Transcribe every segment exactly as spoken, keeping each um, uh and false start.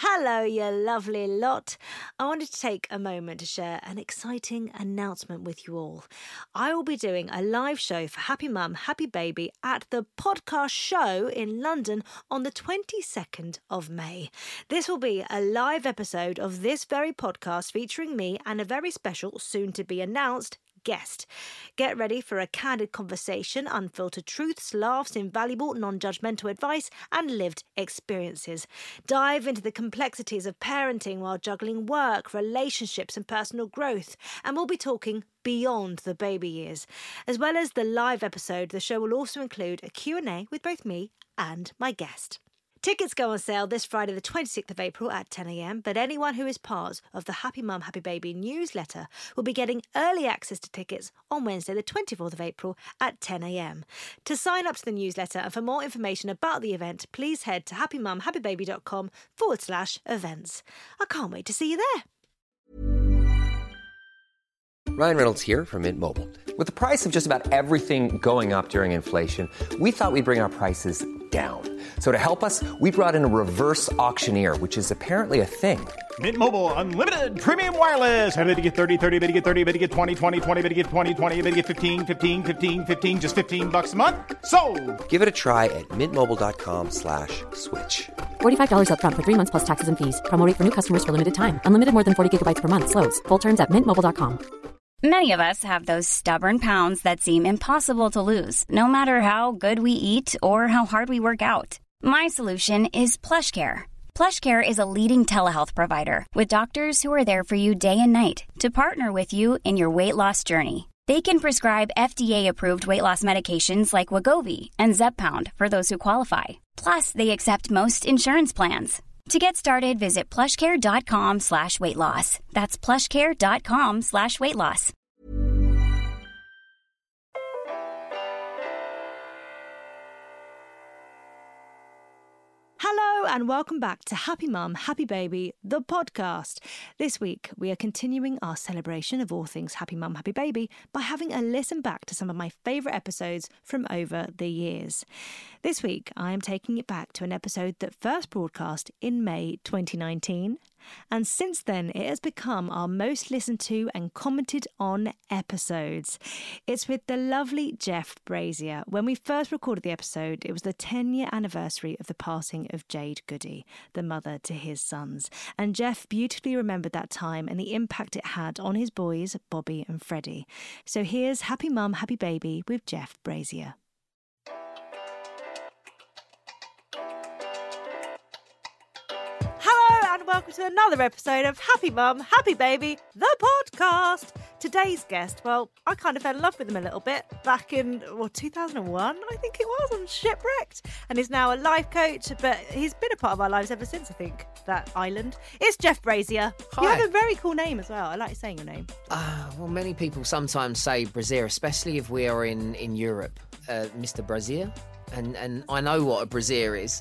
Hello, you lovely lot. I wanted to take a moment to share an exciting announcement with you all. I will be doing a live show for Happy Mum, Happy Baby at the Podcast Show in London on the twenty-second of May. This will be a live episode of this very podcast featuring me and a very special, soon-to-be-announced guest. Get ready for a candid conversation, unfiltered truths, laughs, invaluable non-judgmental advice and lived experiences. Dive into the complexities of parenting while juggling work, relationships and personal growth, and we'll be talking beyond the baby years. As well as the live episode, the show will also include a Q and A with both me and my guest. Tickets go on sale this Friday the twenty-sixth of April at ten a.m, but anyone who is part of the Happy Mum, Happy Baby newsletter will be getting early access to tickets on Wednesday the twenty-fourth of April at ten a.m. To sign up to the newsletter and for more information about the event, please head to happymumhappybaby.com forward slash events. I can't wait to see you there. Ryan Reynolds here from Mint Mobile. With the price of just about everything going up during inflation, we thought we'd bring our prices down. So to help us, we brought in a reverse auctioneer, which is apparently a thing. Mint Mobile Unlimited Premium Wireless. How to get thirty, thirty, how to get thirty, how to get twenty, twenty, twenty, how to get twenty, twenty, how to get fifteen, fifteen, fifteen, fifteen, just fifteen bucks a month? Sold! Give it a try at mintmobile.com slash switch. forty-five dollars up front for three months plus taxes and fees. Promo rate for new customers for limited time. Unlimited more than forty gigabytes per month. Slows full terms at mint mobile dot com. Many of us have those stubborn pounds that seem impossible to lose, no matter how good we eat or how hard we work out. My solution is PlushCare. PlushCare is a leading telehealth provider with doctors who are there for you day and night to partner with you in your weight loss journey. They can prescribe F D A-approved weight loss medications like Wegovy and Zepbound for those who qualify. Plus, they accept most insurance plans. To get started, visit plushcare.com slash weight loss. That's plushcare.com slash weight loss. Hello and welcome back to Happy Mum, Happy Baby, the podcast. This week we are continuing our celebration of all things Happy Mum, Happy Baby by having a listen back to some of my favourite episodes from over the years. This week I am taking it back to an episode that first broadcast in May twenty nineteen, and since then it has become our most listened to and commented on episodes. It's with the lovely Jeff Brazier. When we first recorded the episode, it was the ten-year anniversary of the passing of Jade Goody, the mother to his sons, and Jeff beautifully remembered that time and the impact it had on his boys, Bobby and Freddie. So here's Happy Mum, Happy Baby with Jeff Brazier. And welcome to another episode of Happy Mum, Happy Baby, the podcast. Today's guest, well, I kind of fell in love with him a little bit back in, well, two thousand one, I think it was, on Shipwrecked, and is now a life coach, but he's been a part of our lives ever since, I think, that island. It's Jeff Brazier. Hi. You have a very cool name as well. I like saying your name. Uh, well, many people sometimes say Brazier, especially if we are in, in Europe, uh, Mister Brazier, and, and I know what a Brazier is.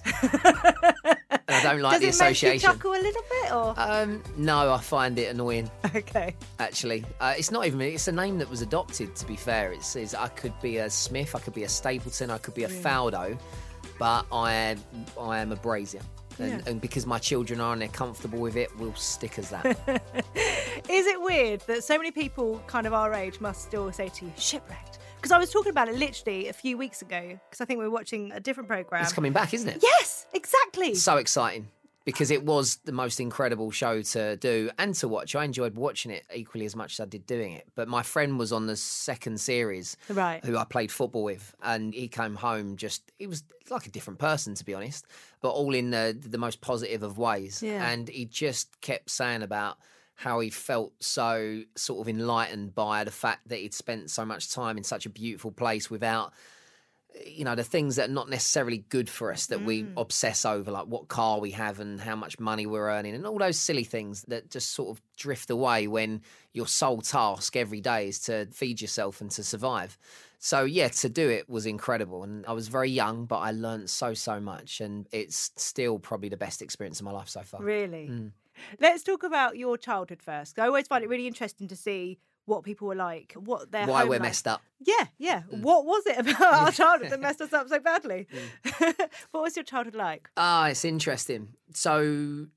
And I don't like the association. Does it make you chuckle a little bit, or? Um, no, I find it annoying. Okay. Actually, uh, it's not even. It's a name that was adopted. To be fair, it says I could be a Smith, I could be a Stapleton, I could be a yeah. Faldo, but I am I am a Brazier. And, yeah. and because my children are and they're comfortable with it, we'll stick as that. Is it weird that so many people kind of our age must still say to you, Shipwrecked? Because I was talking about it literally a few weeks ago, because I think we were watching a different programme. It's coming back, isn't it? Yes, exactly. So exciting, because it was the most incredible show to do and to watch. I enjoyed watching it equally as much as I did doing it. But my friend was on the second series, right, who I played football with, and he came home just, he was like a different person, to be honest, but all in the, the most positive of ways. Yeah. And he just kept saying about how he felt so sort of enlightened by the fact that he'd spent so much time in such a beautiful place without, you know, the things that are not necessarily good for us that mm. we obsess over, like what car we have and how much money we're earning and all those silly things that just sort of drift away when your sole task every day is to feed yourself and to survive. So, yeah, to do it was incredible. And I was very young, but I learned so, so much. And it's still probably the best experience of my life so far. Really? Mm. Let's talk about your childhood first. I always find it really interesting to see what people were like, what their Why home we're life. messed up. Yeah, yeah. Mm. What was it about our childhood that messed us up so badly? Mm. What was your childhood like? Ah, it's interesting. So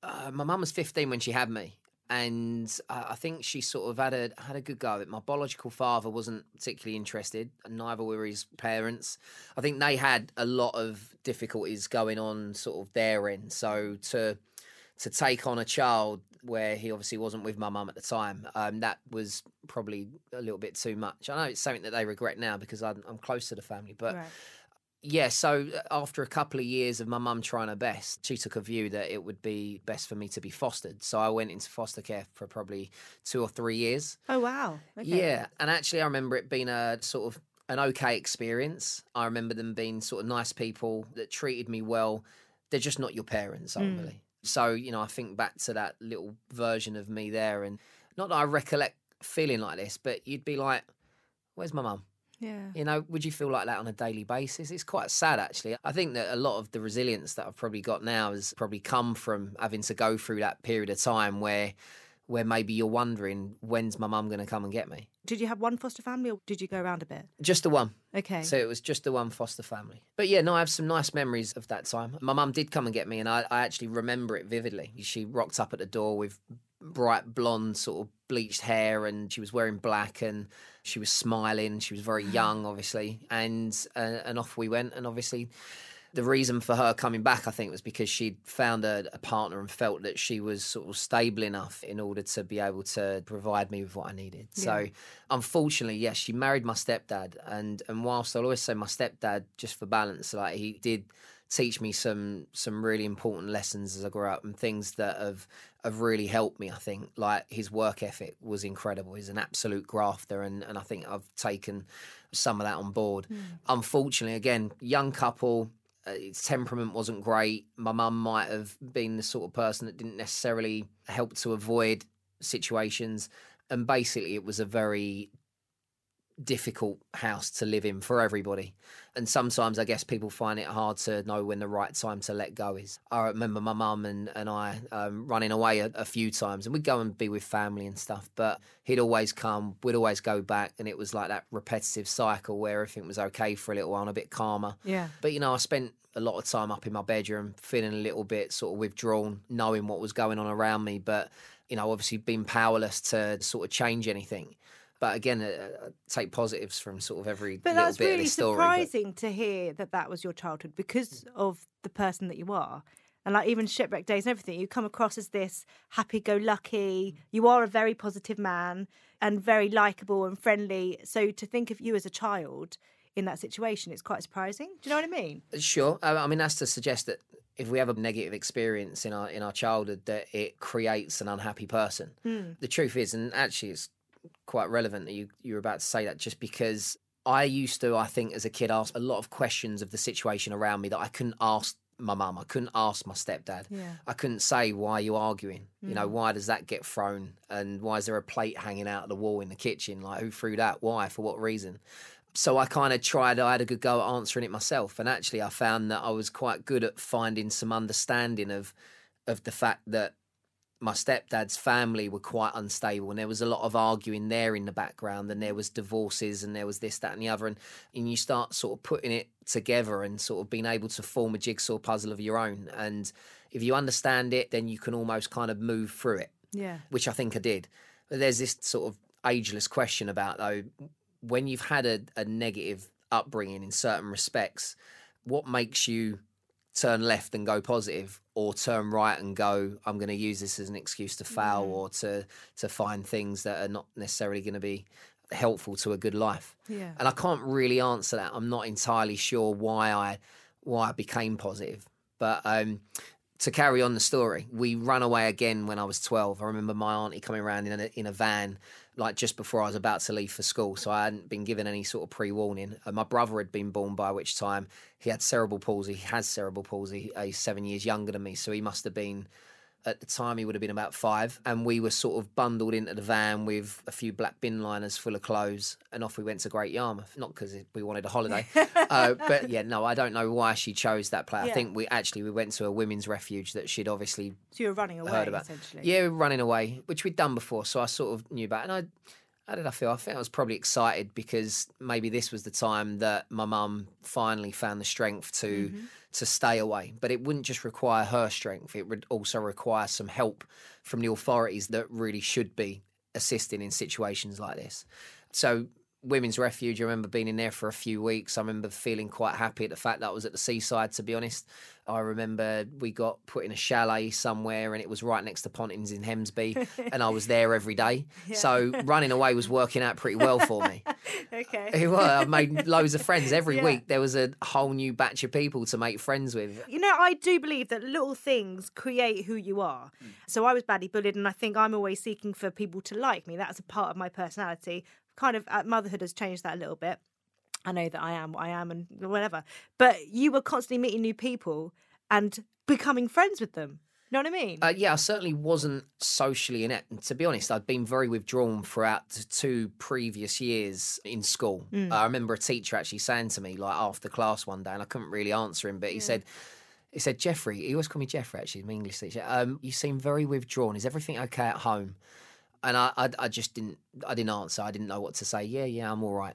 Uh, my mum was fifteen when she had me. And uh, I think she sort of had a had a good go at it. My biological father wasn't particularly interested, and neither were his parents. I think they had a lot of difficulties going on sort of their end. So to to take on a child where he obviously wasn't with my mum at the time, um, that was probably a little bit too much. I know it's something that they regret now because I'm, I'm close to the family, but. Right. Yeah, so after a couple of years of my mum trying her best, she took a view that it would be best for me to be fostered. So I went into foster care for probably two or three years. Oh, wow. Okay. Yeah, and actually I remember it being a sort of an okay experience. I remember them being sort of nice people that treated me well. They're just not your parents, ultimately. Mm. So, you know, I think back to that little version of me there, and not that I recollect feeling like this, but you'd be like, where's my mum? Yeah. You know, would you feel like that on a daily basis? It's quite sad, actually. I think that a lot of the resilience that I've probably got now has probably come from having to go through that period of time where where maybe you're wondering, when's my mum going to come and get me? Did you have one foster family or did you go around a bit? Just the one. Okay. So it was just the one foster family. But yeah, no, I have some nice memories of that time. My mum did come and get me, and I, I actually remember it vividly. She rocked up at the door with bright blonde sort of bleached hair, and she was wearing black, and she was smiling. She was very young, obviously, and uh, and off we went. And obviously the reason for her coming back, I think, was because she'd found a, a partner and felt that she was sort of stable enough in order to be able to provide me with what I needed. Yeah. So unfortunately, yes, she married my stepdad, and and whilst I'll always say my stepdad, just for balance, like he did teach me some some really important lessons as I grew up, and things that have have really helped me. I think, like, his work ethic was incredible. He's an absolute grafter, and, and I think I've taken some of that on board. Mm. Unfortunately, again, young couple, uh, its temperament wasn't great. My mum might have been the sort of person that didn't necessarily help to avoid situations, and basically it was a very difficult house to live in for everybody. And sometimes I guess people find it hard to know when the right time to let go is. I remember my mum and, and I um, running away a, a few times, and we'd go and be with family and stuff, but he'd always come, we'd always go back, and it was like that repetitive cycle where everything was okay for a little while and a bit calmer. Yeah. But, you know, I spent a lot of time up in my bedroom feeling a little bit sort of withdrawn, knowing what was going on around me, but, you know, obviously being powerless to sort of change anything. But again, uh, take positives from sort of every but little that's bit really of this story. Surprising but... to hear that that was your childhood because of the person that you are. And like even Shipwreck Days and everything, you come across as this happy-go-lucky, you are a very positive man and very likeable and friendly. So to think of you as a child in that situation, it's quite surprising. Do you know what I mean? Sure. I mean, that's to suggest that if we have a negative experience in our in our childhood, that it creates an unhappy person. Mm. The truth is, and actually it's quite relevant that you, you were about to say that, just because I used to, I think, as a kid, ask a lot of questions of the situation around me that I couldn't ask my mum. I couldn't ask my stepdad. Yeah. I couldn't say, why are you arguing? Mm. You know, why does that get thrown? And why is there a plate hanging out of the wall in the kitchen? Like, who threw that? Why? For what reason? So I kind of tried, I had a good go at answering it myself. And actually I found that I was quite good at finding some understanding of of the fact that my stepdad's family were quite unstable, and there was a lot of arguing there in the background, and there was divorces, and there was this, that and the other, and, and you start sort of putting it together and sort of being able to form a jigsaw puzzle of your own. And if you understand it, then you can almost kind of move through it, yeah. which I think I did. But there's this sort of ageless question about, though, when you've had a, a negative upbringing in certain respects, what makes you turn left and go positive, or turn right and go, I'm going to use this as an excuse to fail, mm. or to to find things that are not necessarily going to be helpful to a good life. Yeah. And I can't really answer that. I'm not entirely sure why I why I became positive. But um, to carry on the story, we ran away again when I was twelve. I remember my auntie coming around in a, in a van, like just before I was about to leave for school. So I hadn't been given any sort of pre-warning. Uh, my brother had been born, by which time he had cerebral palsy. He has cerebral palsy. Uh, he's seven years younger than me. So he must have been, at the time, he would have been about five. And we were sort of bundled into the van with a few black bin liners full of clothes. And off we went to Great Yarmouth. Not because we wanted a holiday. uh, but yeah, no, I don't know why she chose that place. Yeah. I think we actually, we went to a women's refuge that she'd obviously So you were running away, heard about. essentially. Yeah, we were running away, which we'd done before. So I sort of knew about it. And I, How did I feel? I think I was probably excited because maybe this was the time that my mum finally found the strength to mm-hmm. to stay away. But it wouldn't just require her strength. It would also require some help from the authorities that really should be assisting in situations like this. So Women's Refuge, I remember being in there for a few weeks. I remember feeling quite happy at the fact that I was at the seaside, to be honest. I remember we got put in a chalet somewhere and it was right next to Pontins in Hemsby and I was there every day. Yeah. So running away was working out pretty well for me. Okay. It was. I made loads of friends. Every yeah. week there was a whole new batch of people to make friends with. You know, I do believe that little things create who you are. Mm. So I was badly bullied and I think I'm always seeking for people to like me. That's a part of my personality. Kind of uh, motherhood has changed that a little bit. I know that I am what I am and whatever. But you were constantly meeting new people and becoming friends with them. You know what I mean? Uh, yeah, I certainly wasn't socially inept. And to be honest, I'd been very withdrawn throughout the two previous years in school. Mm. Uh, I remember a teacher actually saying to me, like after class one day, and I couldn't really answer him, but he yeah. said, he said, Jeffrey, he always called me Jeffrey actually, my English teacher, um, you seem very withdrawn. Is everything okay at home? And I, I, I just didn't, I didn't answer. I didn't know what to say. Yeah, yeah, I'm all right.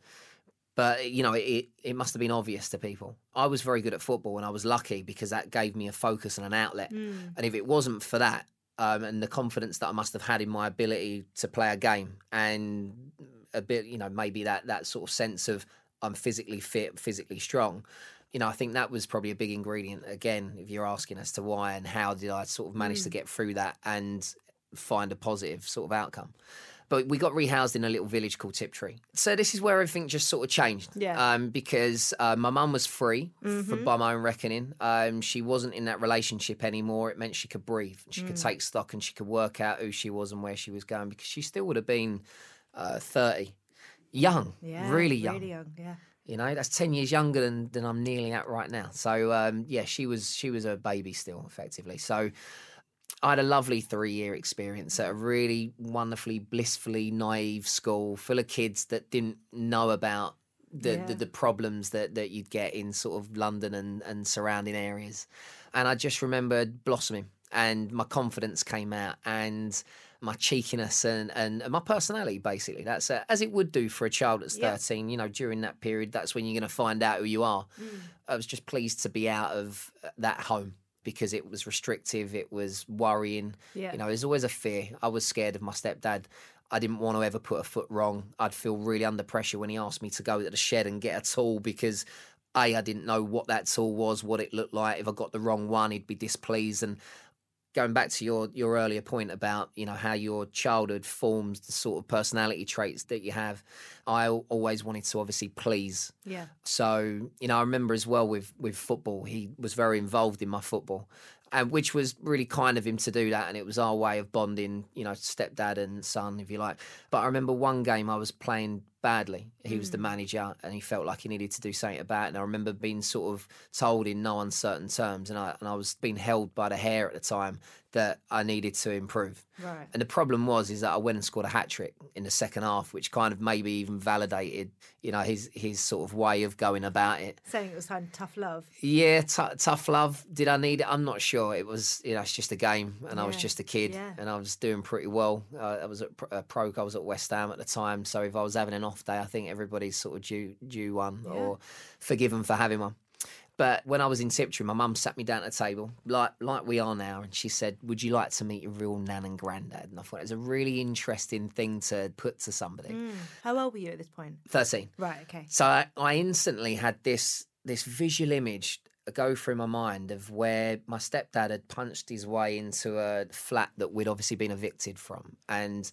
But, you know, it, it must have been obvious to people. I was very good at football and I was lucky because that gave me a focus and an outlet. Mm. And if it wasn't for that um, and the confidence that I must have had in my ability to play a game and a bit, you know, maybe that, that sort of sense of I'm physically fit, physically strong, you know, I think that was probably a big ingredient. Again, if you're asking as to why and how did I sort of manage mm. to get through that and find a positive sort of outcome. But we got rehoused in a little village called Tiptree. So this is where everything just sort of changed. Yeah. Um, because uh, my mum was free, mm-hmm. for, by my own reckoning. Um, she wasn't in that relationship anymore. It meant she could breathe. She mm. could take stock and she could work out who she was and where she was going because she still would have been uh, thirty. Young. Yeah, really young. Really young, yeah. You know, that's ten years younger than, than I'm nearly at right now. So, um, yeah, she was she was a baby still, effectively. So I had a lovely three-year experience at a really wonderfully, blissfully naive school full of kids that didn't know about the, yeah. the, the problems that, that you'd get in sort of London and, and surrounding areas. And I just remembered blossoming and my confidence came out and my cheekiness and, and, and my personality, basically. That's uh, as it would do for a child that's thirteen. Yeah. You know, during that period, that's when you're going to find out who you are. Mm. I was just pleased to be out of that home. Because it was restrictive, it was worrying. Yeah. You know, there's always a fear. I was scared of my stepdad. I didn't want to ever put a foot wrong. I'd feel really under pressure when he asked me to go to the shed and get a tool because, A, I didn't know what that tool was, what it looked like. If I got the wrong one, he'd be displeased. And going back to your, your earlier point about, you know, how your childhood forms the sort of personality traits that you have, I always wanted to obviously please. Yeah. So, you know, I remember as well with, with football, he was very involved in my football, and which was really kind of him to do that. And it was our way of bonding, you know, stepdad and son, if you like. But I remember one game I was playing badly. He was mm. the manager and he felt like he needed to do something about it. And I remember being sort of told in no uncertain terms, and I, and I was being held by the hair at the time, that I needed to improve. Right. And the problem was is that I went and scored a hat-trick in the second half, which kind of maybe even validated, you know, his his sort of way of going about it. Saying it was kind of tough love. Yeah, t- tough love. Did I need it? I'm not sure. It was, you know, it's just a game and yeah. I was just a kid yeah. and I was doing pretty well. Uh, I was at uh, Pro, I was at West Ham at the time, so if I was having an off day, I think everybody's sort of due, due one yeah. or forgiven for having one. But when I was in Tiptree, my mum sat me down at a table, like like we are now, and she said, would you like to meet your real nan and granddad? And I thought it was a really interesting thing to put to somebody. Mm. How old were you at this point? thirteen. Right, okay. So I, I instantly had this this visual image go through my mind of where my stepdad had punched his way into a flat that we'd obviously been evicted from. And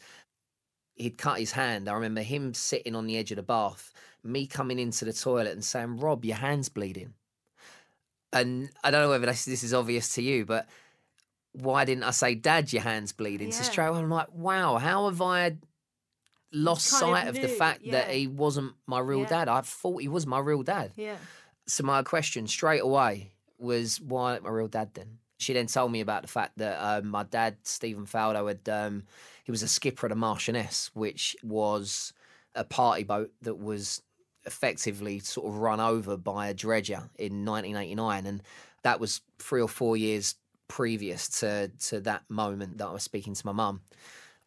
he'd cut his hand. I remember him sitting on the edge of the bath, me coming into the toilet and saying, Rob, your hand's bleeding. And I don't know whether this, this is obvious to you, but why didn't I say, Dad, your hand's bleeding? Yeah. So straight away I'm like, wow, how have I lost sight of, of the fact yeah. that he wasn't my real yeah. dad? I thought he was my real dad. Yeah. So my question straight away was, why not my real dad then? She then told me about the fact that um, my dad, Stephen Faldo, had um, he was a skipper at a Marchioness, which was a party boat that was effectively sort of run over by a dredger in nineteen eighty-nine, and that was three or four years previous to to that moment that I was speaking to my mum.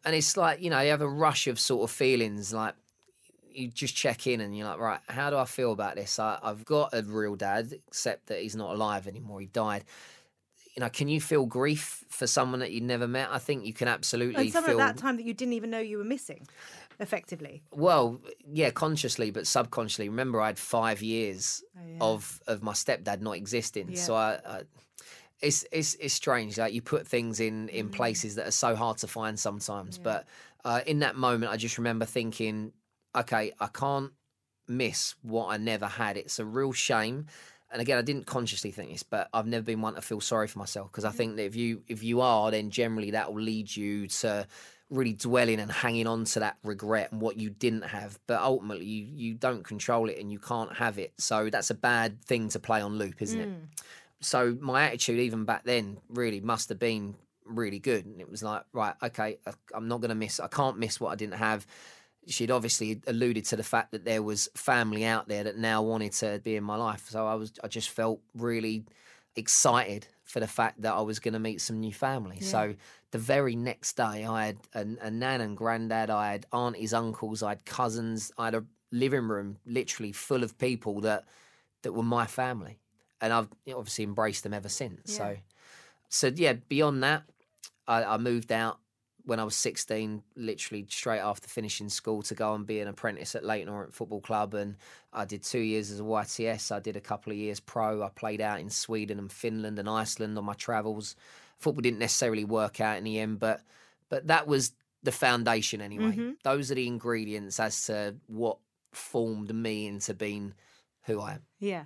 And it's like, you know, you have a rush of sort of feelings, like you just check in and you're like, right, how do I feel about this? I, I've got a real dad, except that he's not alive anymore. He died. You know, can you feel grief for someone that you never met? I think you can absolutely and someone feel... at that time that you didn't even know you were missing, effectively. Well, yeah, consciously, but subconsciously. Remember, I had five years oh, yeah. of of my stepdad not existing. Yeah. So I, I, it's it's it's strange. Like you put things in in Mm. places that are so hard to find sometimes. Yeah. But uh, in that moment, I just remember thinking, okay, I can't miss what I never had. It's a real shame. And again, I didn't consciously think this, but I've never been one to feel sorry for myself, because I think that if you if you are, then generally that will lead you to really dwelling and hanging on to that regret and what you didn't have. But ultimately, you, you don't control it and you can't have it. So that's a bad thing to play on loop, isn't Mm. it? So my attitude even back then really must have been really good. And it was like, right, okay, I, I'm not going to miss, I can't miss what I didn't have. She'd obviously alluded to the fact that there was family out there that now wanted to be in my life. So I was, I just felt really excited for the fact that I was going to meet some new family. Yeah. So the very next day, I had a, a nan and granddad, I had aunties, uncles, I had cousins, I had a living room literally full of people that that were my family, and I've obviously embraced them ever since. Yeah. So, so yeah. Beyond that, I, I moved out when I was sixteen, literally straight after finishing school, to go and be an apprentice at Leyton Orient Football Club. And I did two years as a Y T S. I did a couple of years pro. I played out in Sweden and Finland and Iceland on my travels. Football didn't necessarily work out in the end, but but that was the foundation anyway. Mm-hmm. Those are the ingredients as to what formed me into being who I am. Yeah.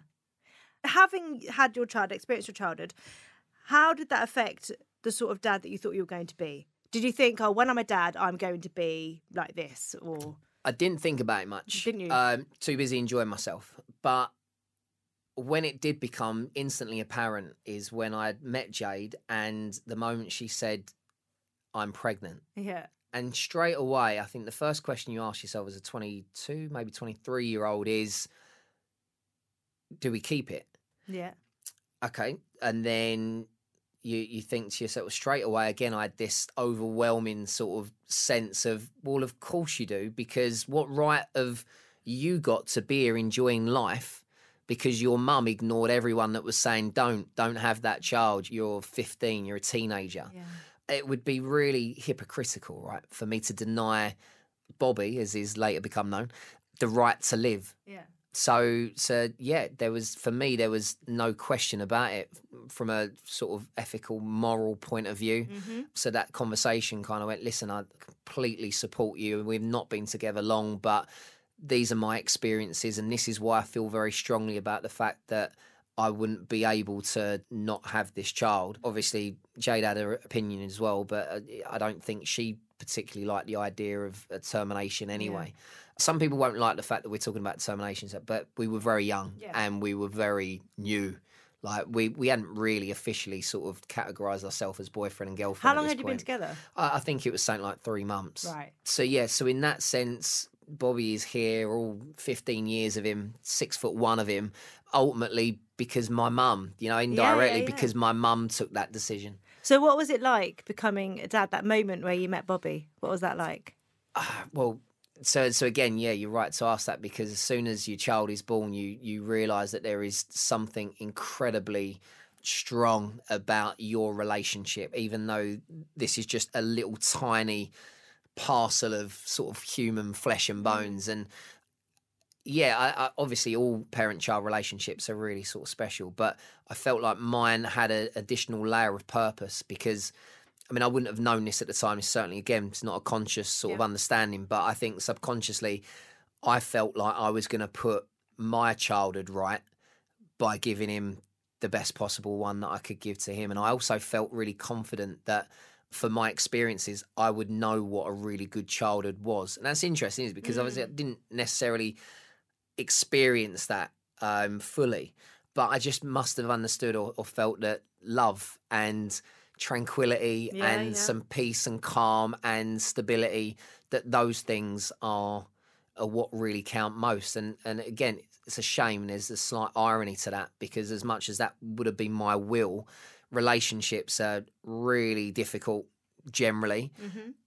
Having had your child, experienced your childhood, how did that affect the sort of dad that you thought you were going to be? Did you think, oh, when I'm a dad, I'm going to be like this? Or I didn't think about it much. Didn't you? Um, too busy enjoying myself. But when it did become instantly apparent is when I met Jade, and the moment she said, I'm pregnant. yeah, And straight away, I think the first question you ask yourself as a twenty-two, maybe twenty-three-year-old is, do we keep it? yeah, Okay. And then you you think to yourself straight away, again, I had this overwhelming sort of sense of, well, of course you do, because what right have you got to be here enjoying life because your mum ignored everyone that was saying, don't, don't have that child. You're fifteen, you're a teenager. yeah. It would be really hypocritical, right, for me to deny Bobby, as he's later become known, the right to live. Yeah. So, so yeah, there was, for me, there was no question about it from a sort of ethical, moral point of view. Mm-hmm. So that conversation kind of went, listen, I completely support you. We've not been together long, but these are my experiences. And this is why I feel very strongly about the fact that I wouldn't be able to not have this child. Obviously, Jade had her opinion as well, but I don't think she particularly liked the idea of a termination anyway. Yeah. Some people won't like the fact that we're talking about terminations, but we were very young yeah. and we were very new. Like, we, we hadn't really officially sort of categorised ourselves as boyfriend and girlfriend. How long at this had you point. been together? I, I think it was something like three months. Right. So, yeah, so in that sense, Bobby is here, all fifteen years of him, six foot one of him, ultimately because my mum, you know, indirectly yeah, yeah. because my mum took that decision. So what was it like becoming a dad, that moment where you met Bobby? What was that like? Uh, well, so so again, yeah, you're right to ask that, because as soon as your child is born, you you realise that there is something incredibly strong about your relationship, even though this is just a little tiny parcel of sort of human flesh and bones. And yeah, I, I, obviously all parent-child relationships are really sort of special, but I felt like mine had an additional layer of purpose because, I mean, I wouldn't have known this at the time. It's certainly, again, it's not a conscious sort yeah. of understanding, but I think subconsciously I felt like I was going to put my childhood right by giving him the best possible one that I could give to him. And I also felt really confident that for my experiences, I would know what a really good childhood was. And that's interesting, isn't it? Because mm. obviously I didn't necessarily experience that um, fully, but I just must have understood or, or felt that love and tranquility yeah, and yeah. some peace and calm and stability, that those things are, are what really count most. And, and again, it's a shame, and there's a slight irony to that, because as much as that would have been my will, relationships are really difficult generally. Mm-hmm.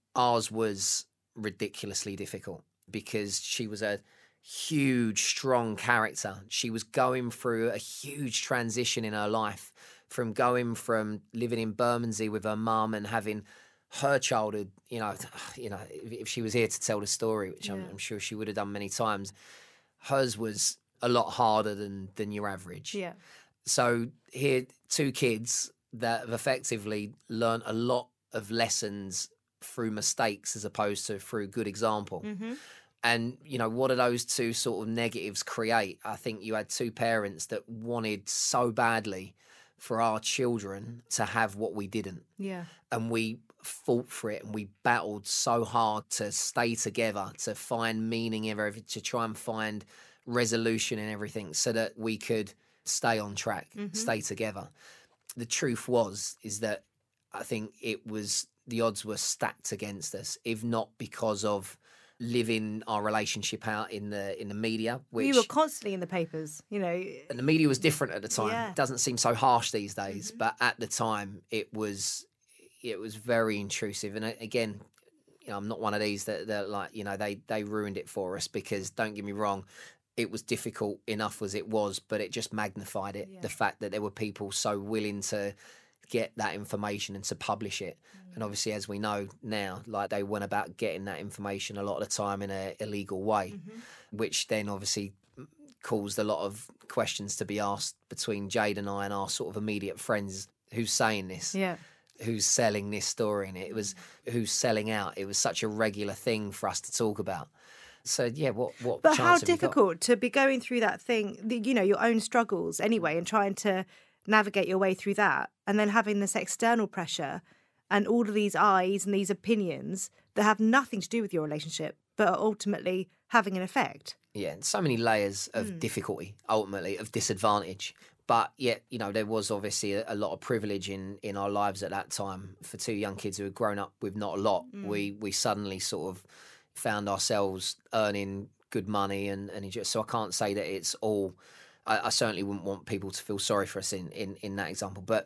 ours was ridiculously difficult because she was a huge, strong character. She was going through a huge transition in her life from going from living in Bermondsey with her mum and having her childhood, you know, you know, if, if she was here to tell the story, which yeah. I'm, I'm sure she would have done many times, hers was a lot harder than than your average. Yeah. So here, two kids that have effectively learned a lot of lessons through mistakes as opposed to through good example. Mm-hmm. And, you know, what do those two sort of negatives create? I think you had two parents that wanted so badly for our children to have what we didn't. Yeah. And we fought for it and we battled so hard to stay together, to find meaning in everything, to try and find resolution in everything so that we could stay on track, mm-hmm. stay together. The truth was, is that I think it was, the odds were stacked against us, if not because of living our relationship out in the in the media, which you were constantly in the papers, you know. And the media was different at the time. Yeah. It doesn't seem so harsh these days, Mm-hmm. but at the time it was it was very intrusive. And again, you know, I'm not one of these that, that like, you know, they they ruined it for us, because don't get me wrong, it was difficult enough as it was, but it just magnified it. Yeah. The fact that there were people so willing to get that information and to publish it. Mm. And obviously, as we know now, like, they went about getting that information a lot of the time in an illegal way, mm-hmm. which then obviously caused a lot of questions to be asked between Jade and I and our sort of immediate friends. Who's saying this? Yeah. Who's selling this story? And it was who's selling out. It was such a regular thing for us to talk about. So, yeah, what, what but chance how have you got? difficult to be going through that thing, the, you know, your own struggles anyway, and trying to navigate your way through that, and then having this external pressure and all of these eyes and these opinions that have nothing to do with your relationship, but are ultimately having an effect. Yeah, and so many layers of Mm. difficulty, ultimately, of disadvantage. But yet, you know, there was obviously a, a lot of privilege in, in our lives at that time. For two young kids who had grown up with not a lot, mm. we we suddenly sort of found ourselves earning good money. And, and just, so I can't say that it's all... I, I certainly wouldn't want people to feel sorry for us in, in, in that example. But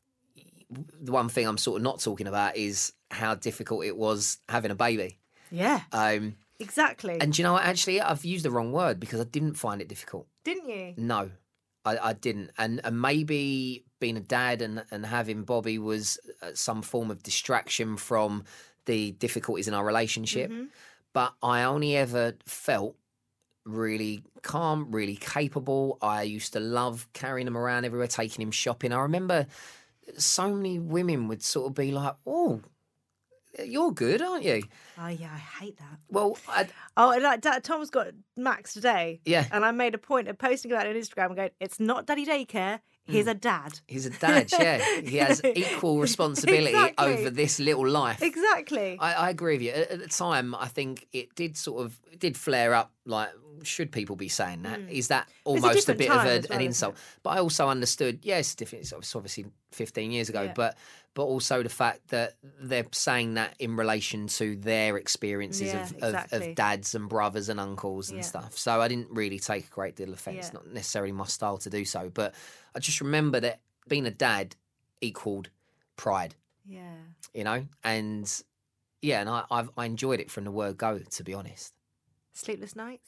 the one thing I'm sort of not talking about is how difficult it was having a baby. Yeah, Um, exactly. and do you know what? Actually, I've used the wrong word, because I didn't find it difficult. Didn't you? No, I, I didn't. And, and maybe being a dad and, and having Bobby was uh, some form of distraction from the difficulties in our relationship. Mm-hmm. But I only ever felt really calm, really capable. I used to love carrying him around everywhere, taking him shopping. I remember so many women would sort of be like, "Oh, you're good, aren't you?" Oh, yeah, I hate that. Well, I, Oh, and like Dad, Tom's got Max today. Yeah. And I made a point of posting about it on Instagram and going, it's not daddy daycare, he's a dad. he's a dad, yeah. He has equal responsibility Exactly. over this little life. Exactly. I, I agree with you. At, at the time, I think it did sort of it did flare up. Like, should people be saying that? Is that almost a, different bit of time a, as well, an isn't insult? it? But I also understood. Yes, different. It's obviously fifteen years ago, Yeah. but but also the fact that they're saying that in relation to their experiences Yeah, of, exactly. of, of dads and brothers and uncles and Yeah. stuff. So I didn't really take a great deal of offence. Yeah. Not necessarily my style to do so, but I just remember that being a dad equaled pride. Yeah. You know, and yeah, and I I've, I enjoyed it from the word go, to be honest. Sleepless nights?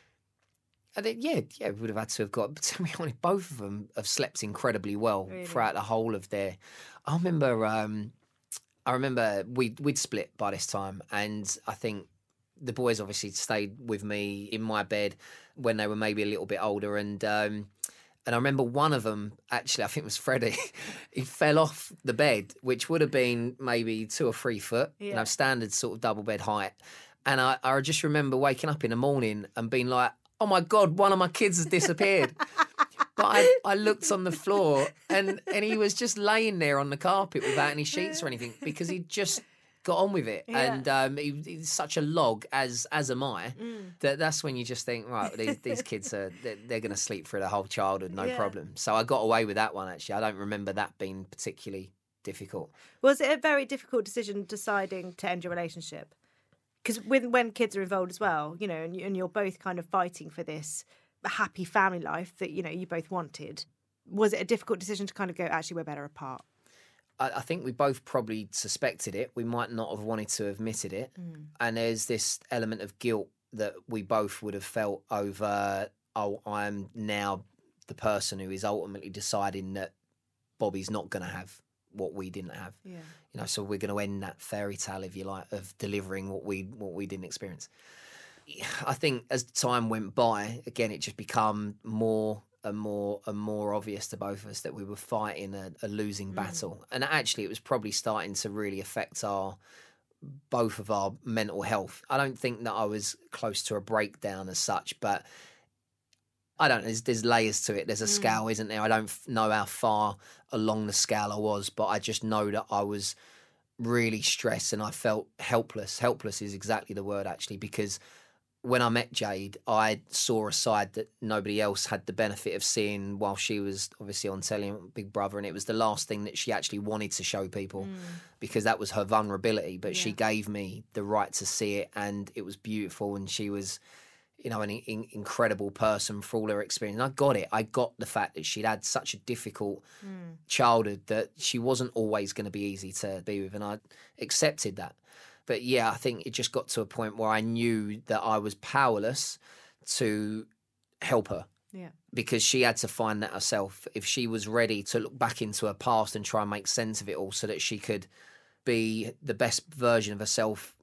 I think, yeah, yeah, we would have had to have got. But to be honest, both of them have slept incredibly well Really? throughout the whole of their. I remember, um, I remember we we'd split by this time, and I think the boys obviously stayed with me in my bed when they were maybe a little bit older, and um, and I remember one of them, actually, I think it was Freddie. He fell off the bed, which would have been maybe two or three foot, you Yeah. know, standard sort of double bed height, and I I just remember waking up in the morning and being like, oh my God, one of my kids has disappeared. But I, I looked on the floor and, and he was just laying there on the carpet without any sheets or anything, because he just got on with it. Yeah. And um, he, he's such a log, as as am I, Mm. that that's when you just think, right, these, these kids, are they're, they're going to sleep through their whole childhood, no Yeah. problem. So I got away with that one, actually. I don't remember that being particularly difficult. Was it a very difficult decision deciding to end your relationship? Because when, when kids are involved as well, you know, and, you, and you're both kind of fighting for this happy family life that, you know, you both wanted, was it a difficult decision to kind of go, actually, we're better apart? I, I think we both probably suspected it. We might not have wanted to have admitted it. Mm. And there's this element of guilt that we both would have felt over, oh, I'm now the person who is ultimately deciding that Bobby's not going to have what we didn't have. Yeah. You know, so we're going to end that fairy tale, if you like, of delivering what we what we didn't experience. I think as time went by, again, it just became more and more and more obvious to both of us that we were fighting a, a losing mm. battle. And actually, it was probably starting to really affect our both of our mental health. I don't think that I was close to a breakdown as such, but I don't know, there's, there's layers to it. There's a mm. scale, isn't there? I don't know how far along the scale I was, but I just know that I was really stressed and I felt helpless. Helpless is exactly the word, actually, because when I met Jade, I saw a side that nobody else had the benefit of seeing while she was obviously on telly on Big Brother, and it was the last thing that she actually wanted to show people mm. because that was her vulnerability. But yeah. she gave me the right to see it, and it was beautiful, and she was, you know, an in- incredible person for all her experience. And I got it. I got the fact that she'd had such a difficult mm. childhood that she wasn't always going to be easy to be with, and I accepted that. But yeah, I think it just got to a point where I knew that I was powerless to help her. Yeah. Because she had to find that herself. If she was ready to look back into her past and try and make sense of it all so that she could be the best version of herself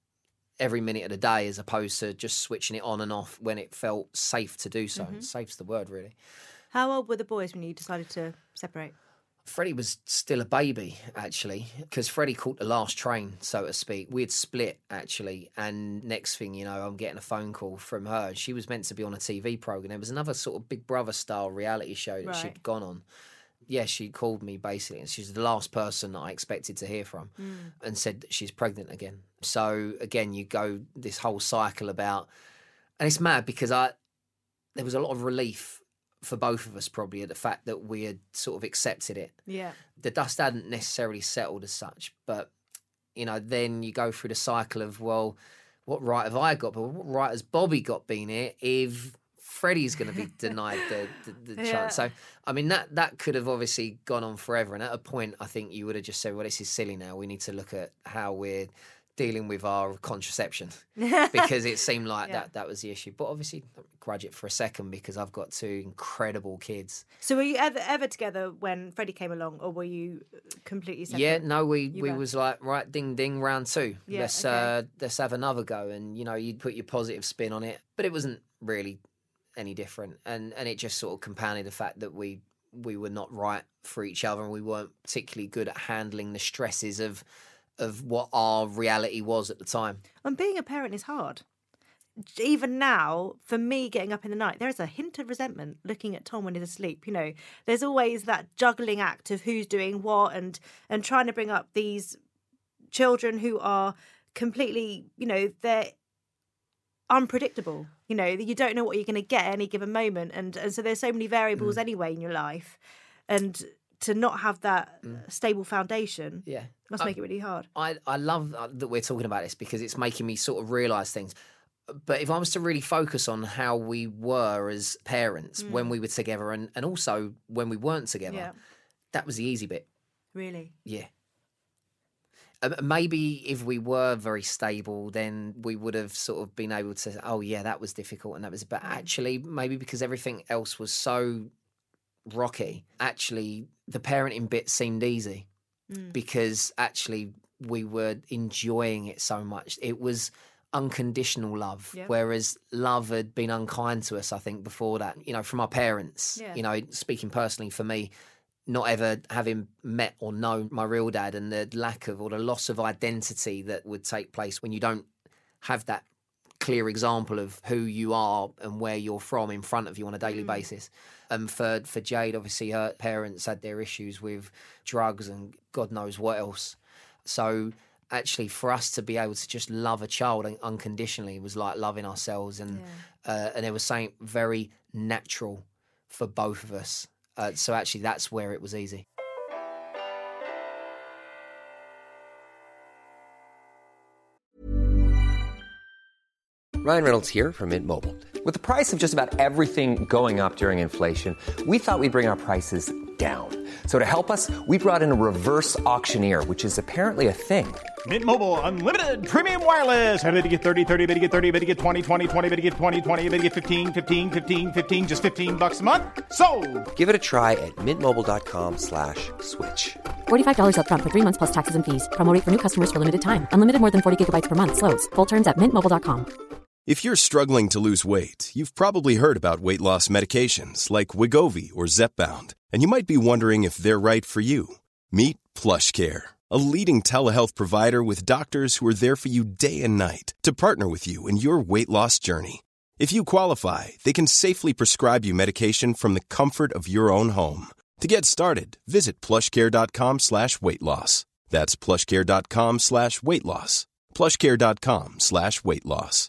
every minute of the day, as opposed to just switching it on and off when it felt safe to do so. Mm-hmm. Safe's the word, really. How old were the boys when you decided to separate? Freddie was still a baby, actually, because Freddie caught the last train, so to speak. We had split, actually, and next thing you know, I'm getting a phone call from her. She was meant to be on a T V programme. There was another sort of Big Brother-style reality show that right. she'd gone on. Yeah, she called me, basically, and she's the last person that I expected to hear from mm. and said that she's pregnant again. So, again, you go this whole cycle about... And it's mad because I there was a lot of relief for both of us probably at the fact that we had sort of accepted it. Yeah. The dust hadn't necessarily settled as such, but, you know, then you go through the cycle of, well, what right have I got? But what right has Bobby got being here if Freddie's going to be denied the, the, the yeah. chance? So, I mean, that, that could have obviously gone on forever. And at a point, I think you would have just said, well, this is silly now. We need to look at how we're dealing with our contraception because it seemed like yeah. that that was the issue. But obviously, don't grudge it for a second because I've got two incredible kids. So were you ever ever together when Freddie came along, or were you completely separate? Yeah, no, we you we were? was like, right, ding ding, round two. Yeah, let's okay. uh, let's have another go. And you know, you'd put your positive spin on it, but it wasn't really any different. And and it just sort of compounded the fact that we we were not right for each other, and we weren't particularly good at handling the stresses of. of what our reality was at the time. And being a parent is hard. Even now, for me getting up in the night, there is a hint of resentment looking at Tom when he's asleep. You know, there's always that juggling act of who's doing what and and trying to bring up these children who are completely, you know, they're unpredictable. You know, you don't know what you're going to get at any given moment. And, and so there's so many variables mm. anyway in your life. And to not have that mm. stable foundation yeah. must make I, it really hard. I, I love that we're talking about this because it's making me sort of realise things. But if I was to really focus on how we were as parents mm. when we were together and, and also when we weren't together, yeah. that was the easy bit. Really? Yeah. Uh, maybe if we were very stable, then we would have sort of been able to, oh, yeah, that was difficult and that was... But mm. actually, maybe because everything else was so rocky, actually... the parenting bit seemed easy mm. because actually we were enjoying it so much. It was unconditional love, yep. whereas love had been unkind to us, I think, before that, you know, from our parents. Yeah. You know, speaking personally for me, not ever having met or known my real dad and the lack of or the loss of identity that would take place when you don't have that clear example of who you are and where you're from in front of you on a daily mm. basis. And for, for Jade, obviously, her parents had their issues with drugs and God knows what else. So actually, for us to be able to just love a child unconditionally was like loving ourselves. And yeah. uh, and there was something very natural for both of us. Uh, so actually, that's where it was easy. Ryan Reynolds here from Mint Mobile. With the price of just about everything going up during inflation, we thought we'd bring our prices down. So to help us, we brought in a reverse auctioneer, which is apparently a thing. Mint Mobile Unlimited Premium Wireless. How to get thirty, thirty, bit to get thirty, bit to get twenty, twenty, twenty, bit to get twenty, twenty, bit to get fifteen, fifteen, fifteen, fifteen, just fifteen bucks a month? Sold! Give it a try at mintmobile.com slash switch. forty-five dollars up front for three months plus taxes and fees. Promo rate for new customers for limited time. Unlimited more than forty gigabytes per month. Slows full terms at mint mobile dot com. If you're struggling to lose weight, you've probably heard about weight loss medications like Wegovy or Zepbound, and you might be wondering if they're right for you. Meet PlushCare, a leading telehealth provider with doctors who are there for you day and night to partner with you in your weight loss journey. If you qualify, they can safely prescribe you medication from the comfort of your own home. To get started, visit plushcare.com slash weight loss. That's plushcare.com slash weight loss. plushcare.com slash weight loss.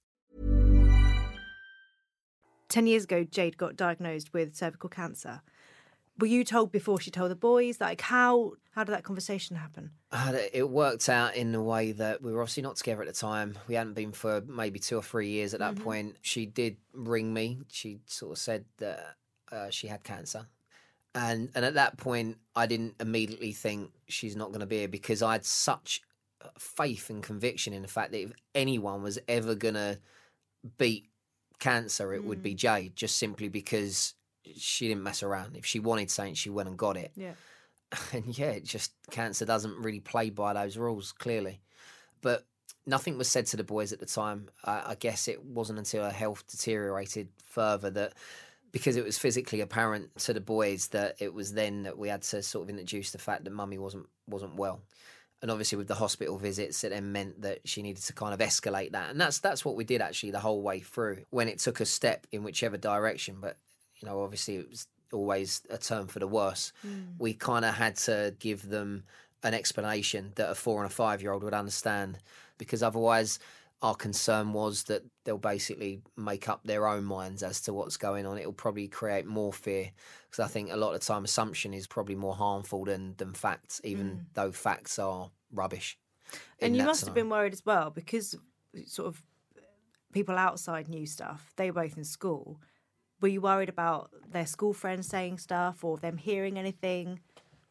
Ten years ago, Jade got diagnosed with cervical cancer. Were you told before she told the boys? Like, how how did that conversation happen? Uh, it worked out in a way that we were obviously not together at the time. We hadn't been for maybe two or three years at that mm-hmm. point. She did ring me. She sort of said that uh, she had cancer. And and at that point, I didn't immediately think she's not going to be here, because I had such faith and conviction in the fact that if anyone was ever going to beat cancer, it mm. would be Jade, just simply because she didn't mess around. If she wanted something, she went and got it. Yeah. And yeah, it just, cancer doesn't really play by those rules, clearly. But nothing was said to the boys at the time. Uh, I guess it wasn't until her health deteriorated further that, because it was physically apparent to the boys, that it was then that we had to sort of introduce the fact that mummy wasn't wasn't well. And obviously with the hospital visits, it then meant that she needed to kind of escalate that. And that's that's what we did actually the whole way through, when it took a step in whichever direction. But, you know, obviously it was always a turn for the worse. Mm. We kind of had to give them an explanation that a four and a five-year-old would understand, because otherwise our concern was that they'll basically make up their own minds as to what's going on. It'll probably create more fear, because I think a lot of the time assumption is probably more harmful than, than facts, even mm. though facts are rubbish. And you must scenario. have been worried as well, because sort of people outside knew stuff. They were both in school. Were you worried about their school friends saying stuff or them hearing anything?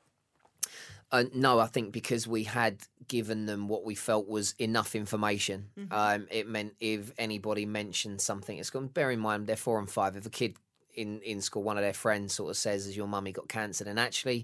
Uh, no, I think because we had given them what we felt was enough information. Mm-hmm. Um, it meant if anybody mentioned something, it's going. Bear in mind they're four and five. If a kid in, in school, one of their friends sort of says, "Has your mummy got cancer?" then actually,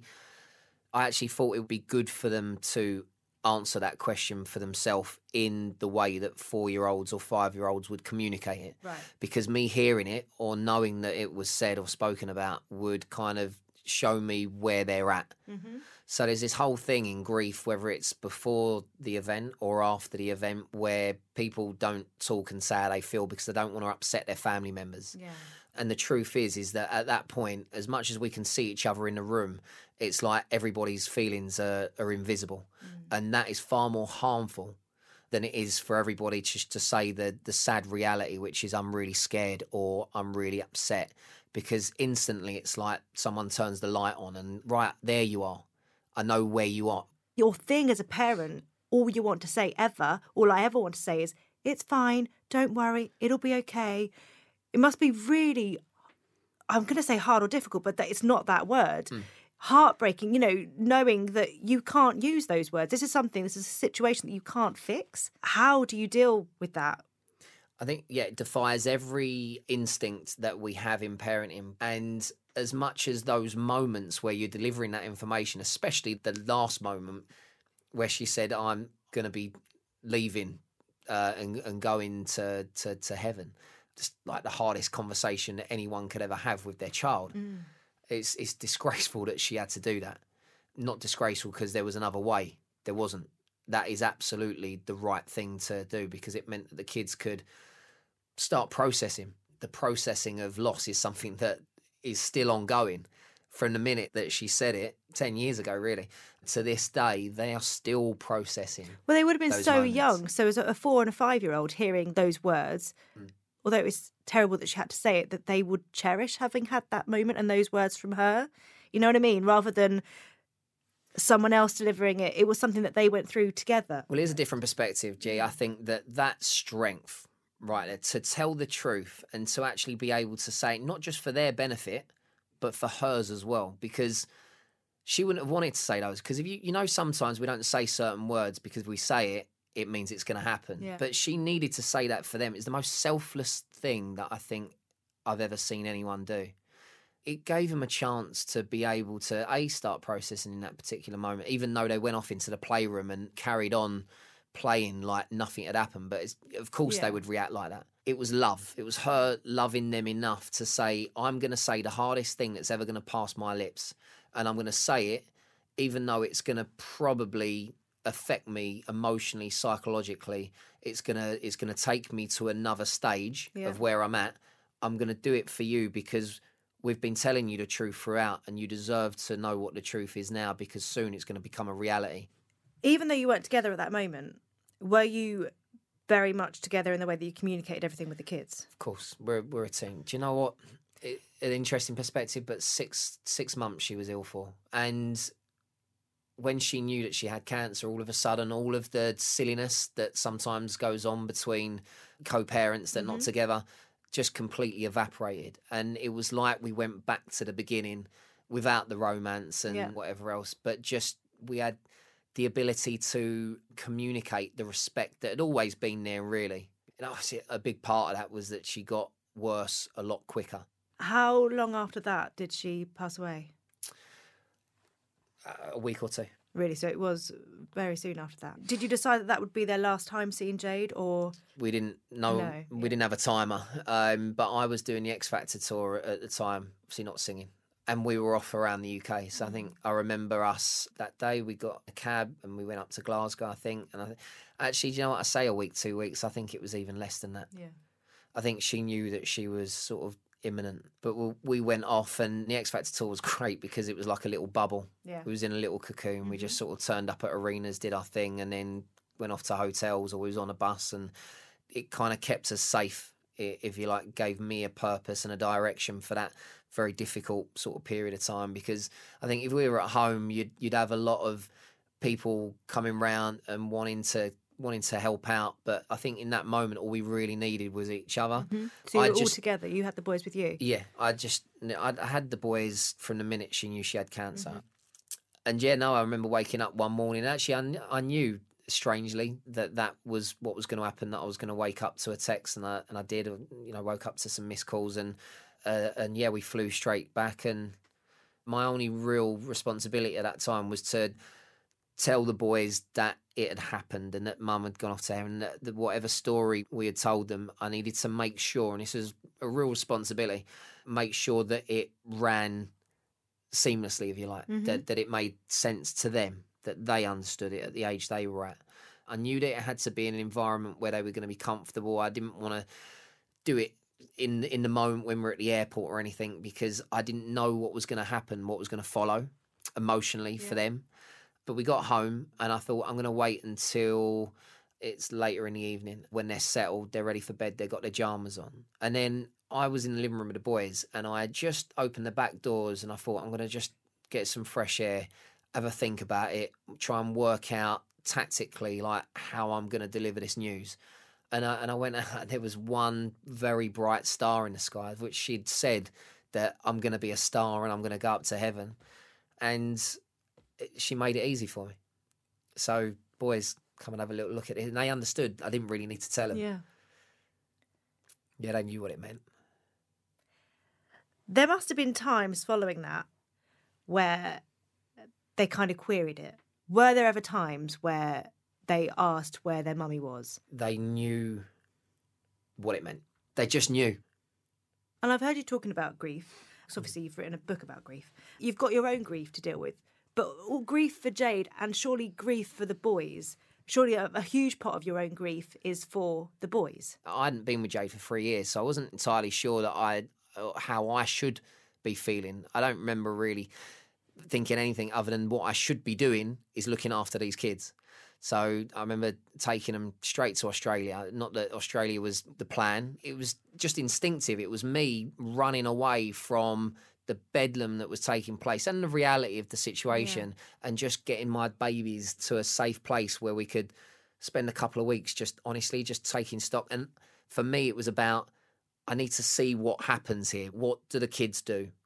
I actually thought it would be good for them to answer that question for themselves in the way that four-year-olds or five-year-olds would communicate it. Right. Because me hearing it or knowing that it was said or spoken about would kind of show me where they're at. Mm-hmm. So there's this whole thing in grief, whether it's before the event or after the event, where people don't talk and say how they feel because they don't want to upset their family members. Yeah. And the truth is, is that at that point, as much as we can see each other in the room, it's like everybody's feelings are, are invisible. Mm. And that is far more harmful than it is for everybody to, to say the, the sad reality, which is I'm really scared or I'm really upset. Because instantly it's like someone turns the light on and right, there you are. I know where you are. Your thing as a parent, all you want to say ever, all I ever want to say is, it's fine, don't worry, it'll be okay. It must be really, I'm going to say hard or difficult, but that it's not that word. Mm. Heartbreaking, you know, knowing that you can't use those words. This is something, this is a situation that you can't fix. How do you deal with that? I think, yeah, it defies every instinct that we have in parenting. And as much as those moments where you're delivering that information, especially the last moment where she said, I'm going to be leaving uh, and, and going to, to, to heaven, just like the hardest conversation that anyone could ever have with their child. Mm. It's, it's disgraceful that she had to do that. Not disgraceful because there was another way. There wasn't. That is absolutely the right thing to do, because it meant that the kids could start processing. The processing of loss is something that is still ongoing. From the minute that she said it, ten years ago really, to this day, they are still processing. Well, they would have been so moments. young. So as a four and a five-year-old hearing those words, mm. although it was terrible that she had to say it, that they would cherish having had that moment and those words from her. You know what I mean? Rather than someone else delivering it, it was something that they went through together. Well, here's a different perspective, G. I think that that strength, right, to tell the truth and to actually be able to say it, not just for their benefit, but for hers as well, because she wouldn't have wanted to say those. Because if you, you know, sometimes we don't say certain words because we say it, it means it's going to happen. Yeah. But she needed to say that for them. It's the most selfless thing that I think I've ever seen anyone do. It gave them a chance to be able to, A, start processing in that particular moment, even though they went off into the playroom and carried on playing like nothing had happened. But it's, of course Yeah. they would react like that. It was love. It was her loving them enough to say, I'm going to say the hardest thing that's ever going to pass my lips. And I'm going to say it, even though it's going to probably affect me emotionally, psychologically. It's going to it's going to take me to another stage Yeah. of where I'm at. I'm going to do it for you because we've been telling you the truth throughout, and you deserve to know what the truth is now, because soon it's going to become a reality. Even though you weren't together at that moment, were you very much together in the way that you communicated everything with the kids? Of course, we're we're a team. Do you know what? It, an interesting perspective, but six six months she was ill for, and when she knew that she had cancer, all of a sudden, all of the silliness that sometimes goes on between co-parents that are not together just completely evaporated. And it was like we went back to the beginning without the romance and Yeah. whatever else, but just we had the ability to communicate the respect that had always been there, really. And obviously a big part of that was that she got worse a lot quicker. How long after that did she pass away? Uh, a week or two. Really? So it was very soon after that. Did you decide that that would be their last time seeing Jade, or? We didn't know, No, we yeah. didn't have a timer, um, but I was doing the X Factor tour at the time, obviously not singing, and we were off around the U K. So I think I remember us that day, we got a cab and we went up to Glasgow, I think. And I th- actually, do you know what I say, a week, two weeks? I think it was even less than that. Yeah. I think she knew that she was sort of imminent, but we, we went off, and the X Factor tour was great because it was like a little bubble. Yeah. We was in a little cocoon. We just sort of turned up at arenas, did our thing, and then went off to hotels, or we was on a bus, and it kind of kept us safe, i- if you like, gave me a purpose and a direction for that very difficult sort of period of time. Because I think if we were at home, you'd you'd have a lot of people coming round and wanting to wanting to help out, but I think in that moment all we really needed was each other. So you I were all just- together. You had the boys with you. Yeah, I just I I had the boys from the minute she knew she had cancer. And yeah, no, I remember waking up one morning. Actually, I, kn- I knew, strangely, that that was what was going to happen, that I was going to wake up to a text, and I, and I did. You know, woke up to some missed calls, and, uh, and yeah, we flew straight back. And my only real responsibility at that time was to tell the boys that it had happened and that mum had gone off to heaven, and that, that whatever story we had told them, I needed to make sure, and this was a real responsibility, make sure that it ran seamlessly, if you like, that, that it made sense to them, that they understood it at the age they were at. I knew that it had to be in an environment where they were going to be comfortable. I didn't want to do it in in the moment when we're at the airport or anything, because I didn't know what was going to happen, what was going to follow emotionally for them. But we got home, and I thought, I'm going to wait until it's later in the evening when they're settled, they're ready for bed, they've got their pyjamas on. And then I was in the living room with the boys, and I had just opened the back doors, and I thought, I'm going to just get some fresh air, have a think about it, try and work out tactically like how I'm going to deliver this news. And I, and I went out, there was one very bright star in the sky, which she'd said that I'm going to be a star and I'm going to go up to heaven. And she made it easy for me. So, boys, come and have a little look at it. And they understood. I didn't really need to tell them. Yeah. Yeah, they knew what it meant. There must have been times following that where they kind of queried it. Were there ever times where they asked where their mummy was? They knew what it meant. They just knew. And I've heard you talking about grief. Because obviously you've written a book about grief. You've got your own grief to deal with. But all grief for Jade, and surely grief for the boys, surely a, a huge part of your own grief is for the boys. I hadn't been with Jade for three years, so I wasn't entirely sure that I, how I should be feeling. I don't remember really thinking anything other than what I should be doing is looking after these kids. So I remember taking them straight to Australia. Not that Australia was the plan. It was just instinctive. It was me running away from the bedlam that was taking place and the reality of the situation, and just getting my babies to a safe place where we could spend a couple of weeks just honestly just taking stock. And for me, it was about, I need to see what happens here. What do the kids do?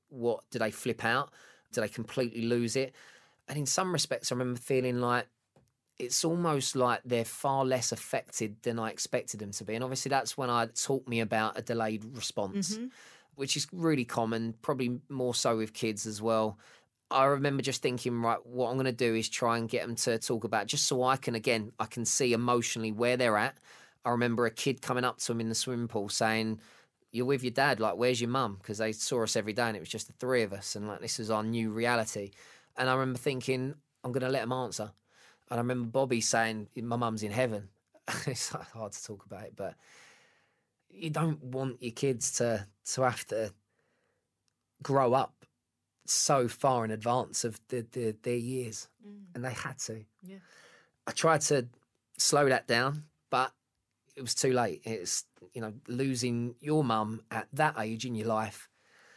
what, do they flip out? Do they completely lose it? And in some respects, I remember feeling like it's almost like they're far less affected than I expected them to be. And obviously that's when I taught me about a delayed response, mm-hmm. which is really common, probably more so with kids as well. I remember just thinking, right, what I'm going to do is try and get them to talk about, just so I can, again, I can see emotionally where they're at. I remember a kid coming up to him in the swimming pool saying, you're with your dad, like, where's your mum? Because they saw us every day and it was just the three of us. And like, this is our new reality. And I remember thinking, I'm going to let them answer. And I remember Bobby saying, my mum's in heaven. It's like hard to talk about it, but you don't want your kids to, to have to grow up so far in advance of the, the, their years. Mm. And they had to. Yeah. I tried to slow that down, but it was too late. It's, you know, losing your mum at that age in your life,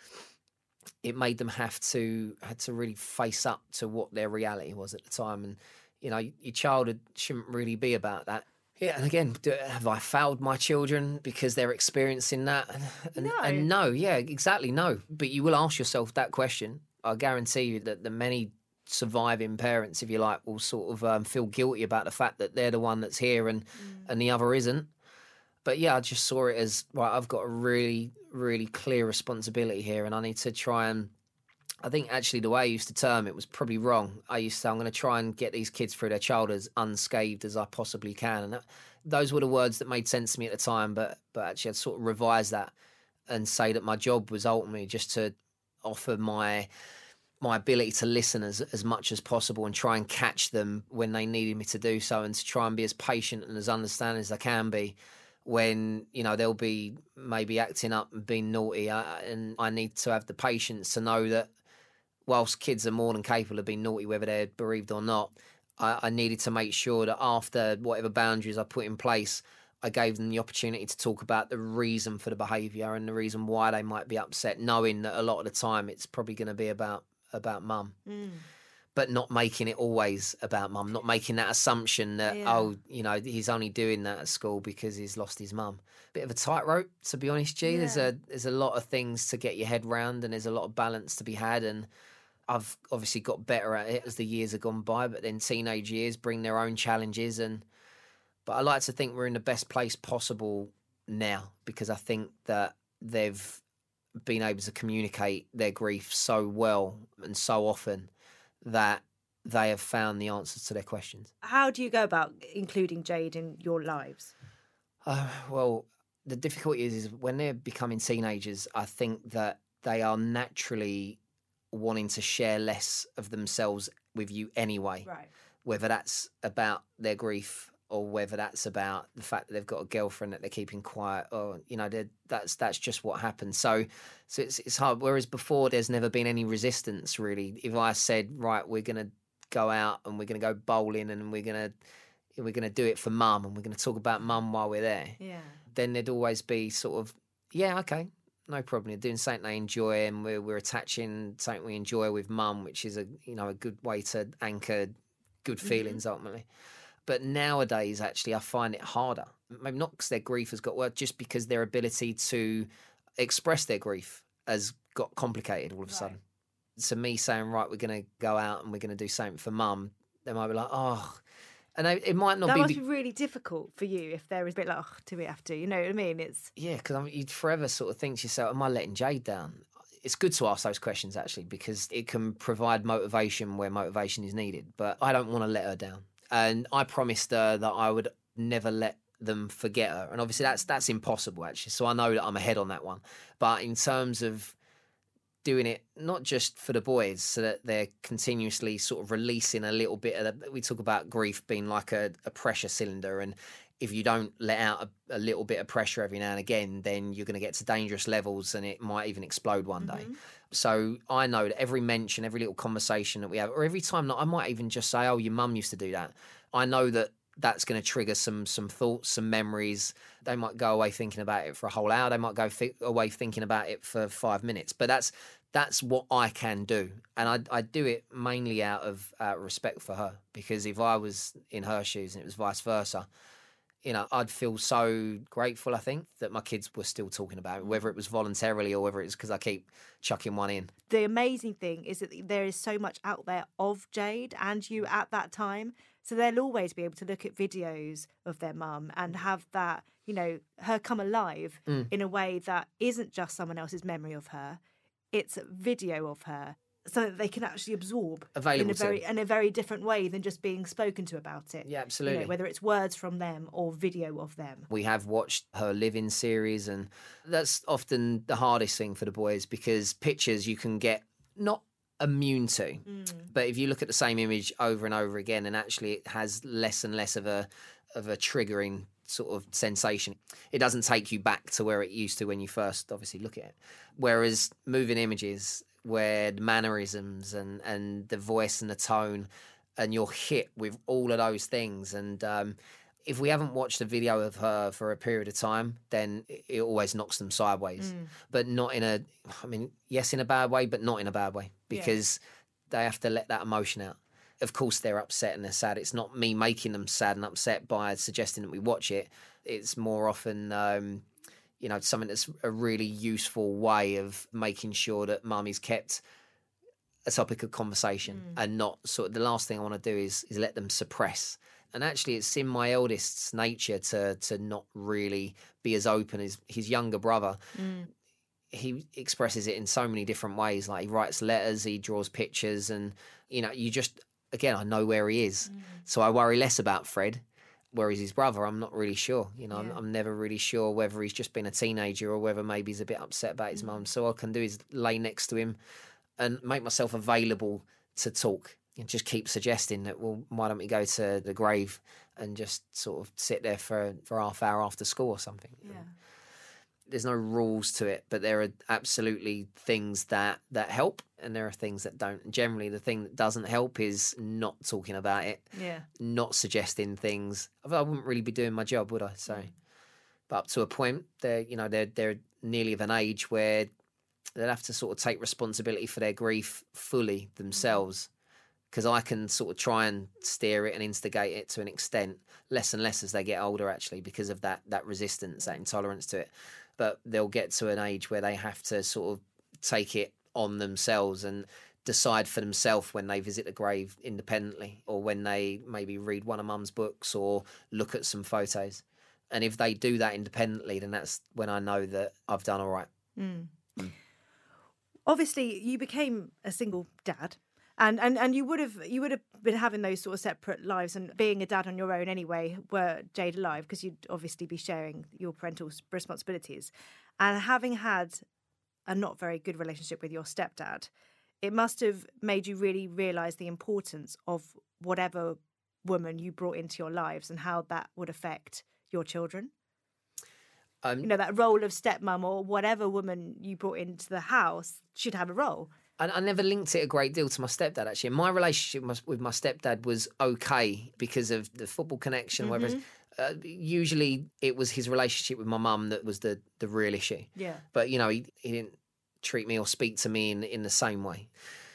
it made them have to had to really face up to what their reality was at the time. And, you know, your childhood shouldn't really be about that. Yeah, and again, do, have I failed my children because they're experiencing that? And no. and no, yeah, exactly, no. But you will ask yourself that question. I guarantee you that the many surviving parents, if you like, will sort of um, feel guilty about the fact that they're the one that's here and, mm. and the other isn't. But yeah, I just saw it as, right, I've got a really, really clear responsibility here and I need to try and, I think actually the way I used to term it was probably wrong. I used to say, I'm going to try and get these kids through their childhood as unscathed as I possibly can. And that, those were the words that made sense to me at the time, but but actually I'd sort of revise that and say that my job was ultimately just to offer my my ability to listen as, as much as possible and try and catch them when they needed me to do so, and to try and be as patient and as understanding as I can be when, you know, they'll be maybe acting up and being naughty. I, and I need to have the patience to know that whilst kids are more than capable of being naughty, whether they're bereaved or not, I, I needed to make sure that after whatever boundaries I put in place, I gave them the opportunity to talk about the reason for the behaviour and the reason why they might be upset, knowing that a lot of the time it's probably going to be about about mum. Mm. But not making it always about mum, not making that assumption that, yeah. oh, you know, he's only doing that at school because he's lost his mum. Bit of a tightrope, to be honest, G. Yeah. There's a there's a lot of things to get your head round and there's a lot of balance to be had. And I've obviously got better at it as the years have gone by, but then teenage years bring their own challenges. And But I like to think we're in the best place possible now, because I think that they've been able to communicate their grief so well and so often that they have found the answers to their questions. How do you go about including Jade in your lives? Uh, well, the difficulty is, is when they're becoming teenagers, I think that they are naturally wanting to share less of themselves with you anyway. Right. Whether that's about their grief or whether that's about the fact that they've got a girlfriend that they're keeping quiet, or, you know, that's that's just what happens. So so it's, it's hard. Whereas before, there's never been any resistance, really. If I said, right, we're going to go out and we're going to go bowling and we're going to we're going to do it for mum and we're going to talk about mum while we're there, yeah. then there'd always be sort of, yeah, okay, no problem. You're doing something they enjoy and we're, we're attaching something we enjoy with mum, which is a, you know, a good way to anchor good feelings, mm-hmm. ultimately. But nowadays, actually, I find it harder. Maybe not because their grief has got worse, just because their ability to express their grief has got complicated all of a sudden. Right. So me saying, right, we're going to go out and we're going to do something for mum, they might be like, oh... And they, it might not that be... That must be really difficult for you if they're a bit like, oh, do we have to? You know what I mean? It's Yeah, because I mean, you'd forever sort of think to yourself, am I letting Jade down? It's good to ask those questions, actually, because it can provide motivation where motivation is needed. But I don't want to let her down. And I promised her that I would never let them forget her. And obviously that's that's impossible, actually. So I know that I'm ahead on that one. But in terms of doing it, not just for the boys, so that they're continuously sort of releasing a little bit of the, we talk about grief being like a, a pressure cylinder. And if you don't let out a, a little bit of pressure every now and again, then you're going to get to dangerous levels and it might even explode one day. Mm-hmm. So I know that every mention, every little conversation that we have, or every time that I might even just say, oh, your mum used to do that, I know that that's going to trigger some some thoughts, some memories. They might go away thinking about it for a whole hour. They might go th- away thinking about it for five minutes. But that's that's what I can do. And I, I do it mainly out of uh, respect for her, because if I was in her shoes and it was vice versa, you know, I'd feel so grateful, I think, that my kids were still talking about it, whether it was voluntarily or whether it's because I keep chucking one in. The amazing thing is that there is so much out there of Jade and you at that time. So they'll always be able to look at videos of their mum and have that, you know, her come alive Mm. in a way that isn't just someone else's memory of her. It's a video of her, so that they can actually absorb Available in a to very them. in a very different way than just being spoken to about it. Yeah, You absolutely. know, whether it's words from them or video of them. We have watched her living series, and that's often the hardest thing for the boys because pictures you can get not immune to, but if you look at the same image over and over again, and actually it has less and less of a of a triggering sort of sensation. It doesn't take you back to where it used to when you first obviously look at it. Whereas moving images, where the mannerisms and, and the voice and the tone, and you're hit with all of those things. And um, if we haven't watched a video of her for a period of time, then it, it always knocks them sideways. Mm. But not in a, I mean, yes, in a bad way, but not in a bad way, because they have to let that emotion out. Of course, they're upset and they're sad. It's not me making them sad and upset by suggesting that we watch it. It's more often, um, you know, something that's a really useful way of making sure that mum is kept a topic of conversation Mm. and not sort of the last thing I want to do is is let them suppress. And actually, it's in my eldest's nature to to not really be as open as his younger brother. Mm. He expresses it in so many different ways. Like he writes letters, he draws pictures, and you know, you just again, I know where he is, Mm. so I worry less about Fred. Whereas his brother, I'm not really sure. You know, I'm, Yeah. I'm never really sure whether he's just been a teenager or whether maybe he's a bit upset about his mum. So all I can do is lay next to him and make myself available to talk and just keep suggesting that, well, why don't we go to the grave and just sort of sit there for, for half hour after school or something. Yeah. There's no rules to it, but there are absolutely things that, that help and there are things that don't. Generally, the thing that doesn't help is not talking about it, Yeah. not suggesting things. I wouldn't really be doing my job, would I? So, but up to a point, they're, you know, they're, they're nearly of an age where they'll have to sort of take responsibility for their grief fully themselves. Because I can sort of try and steer it and instigate it to an extent, less and less as they get older, actually, because of that that resistance, that intolerance to it. But they'll get to an age where they have to sort of take it on themselves and decide for themselves when they visit the grave independently or when they maybe read one of mum's books or look at some photos. And if they do that independently, then that's when I know that I've done all right. Mm. Obviously, you became a single dad. And, and and you would have you would have been having those sort of separate lives and being a dad on your own anyway, were Jade alive, because you'd obviously be sharing your parental responsibilities. And having had a not very good relationship with your stepdad, it must have made you really realise the importance of whatever woman you brought into your lives and how that would affect your children. Um, You know, that role of stepmom or whatever woman you brought into the house should have a role. I, I never linked it a great deal to my stepdad, actually. My relationship with- with my stepdad was okay because of the football connection. Mm-hmm. Whereas uh, usually it was his relationship with my mum that was the, the real issue. Yeah. But, you know, he, he didn't treat me or speak to me in, in the same way.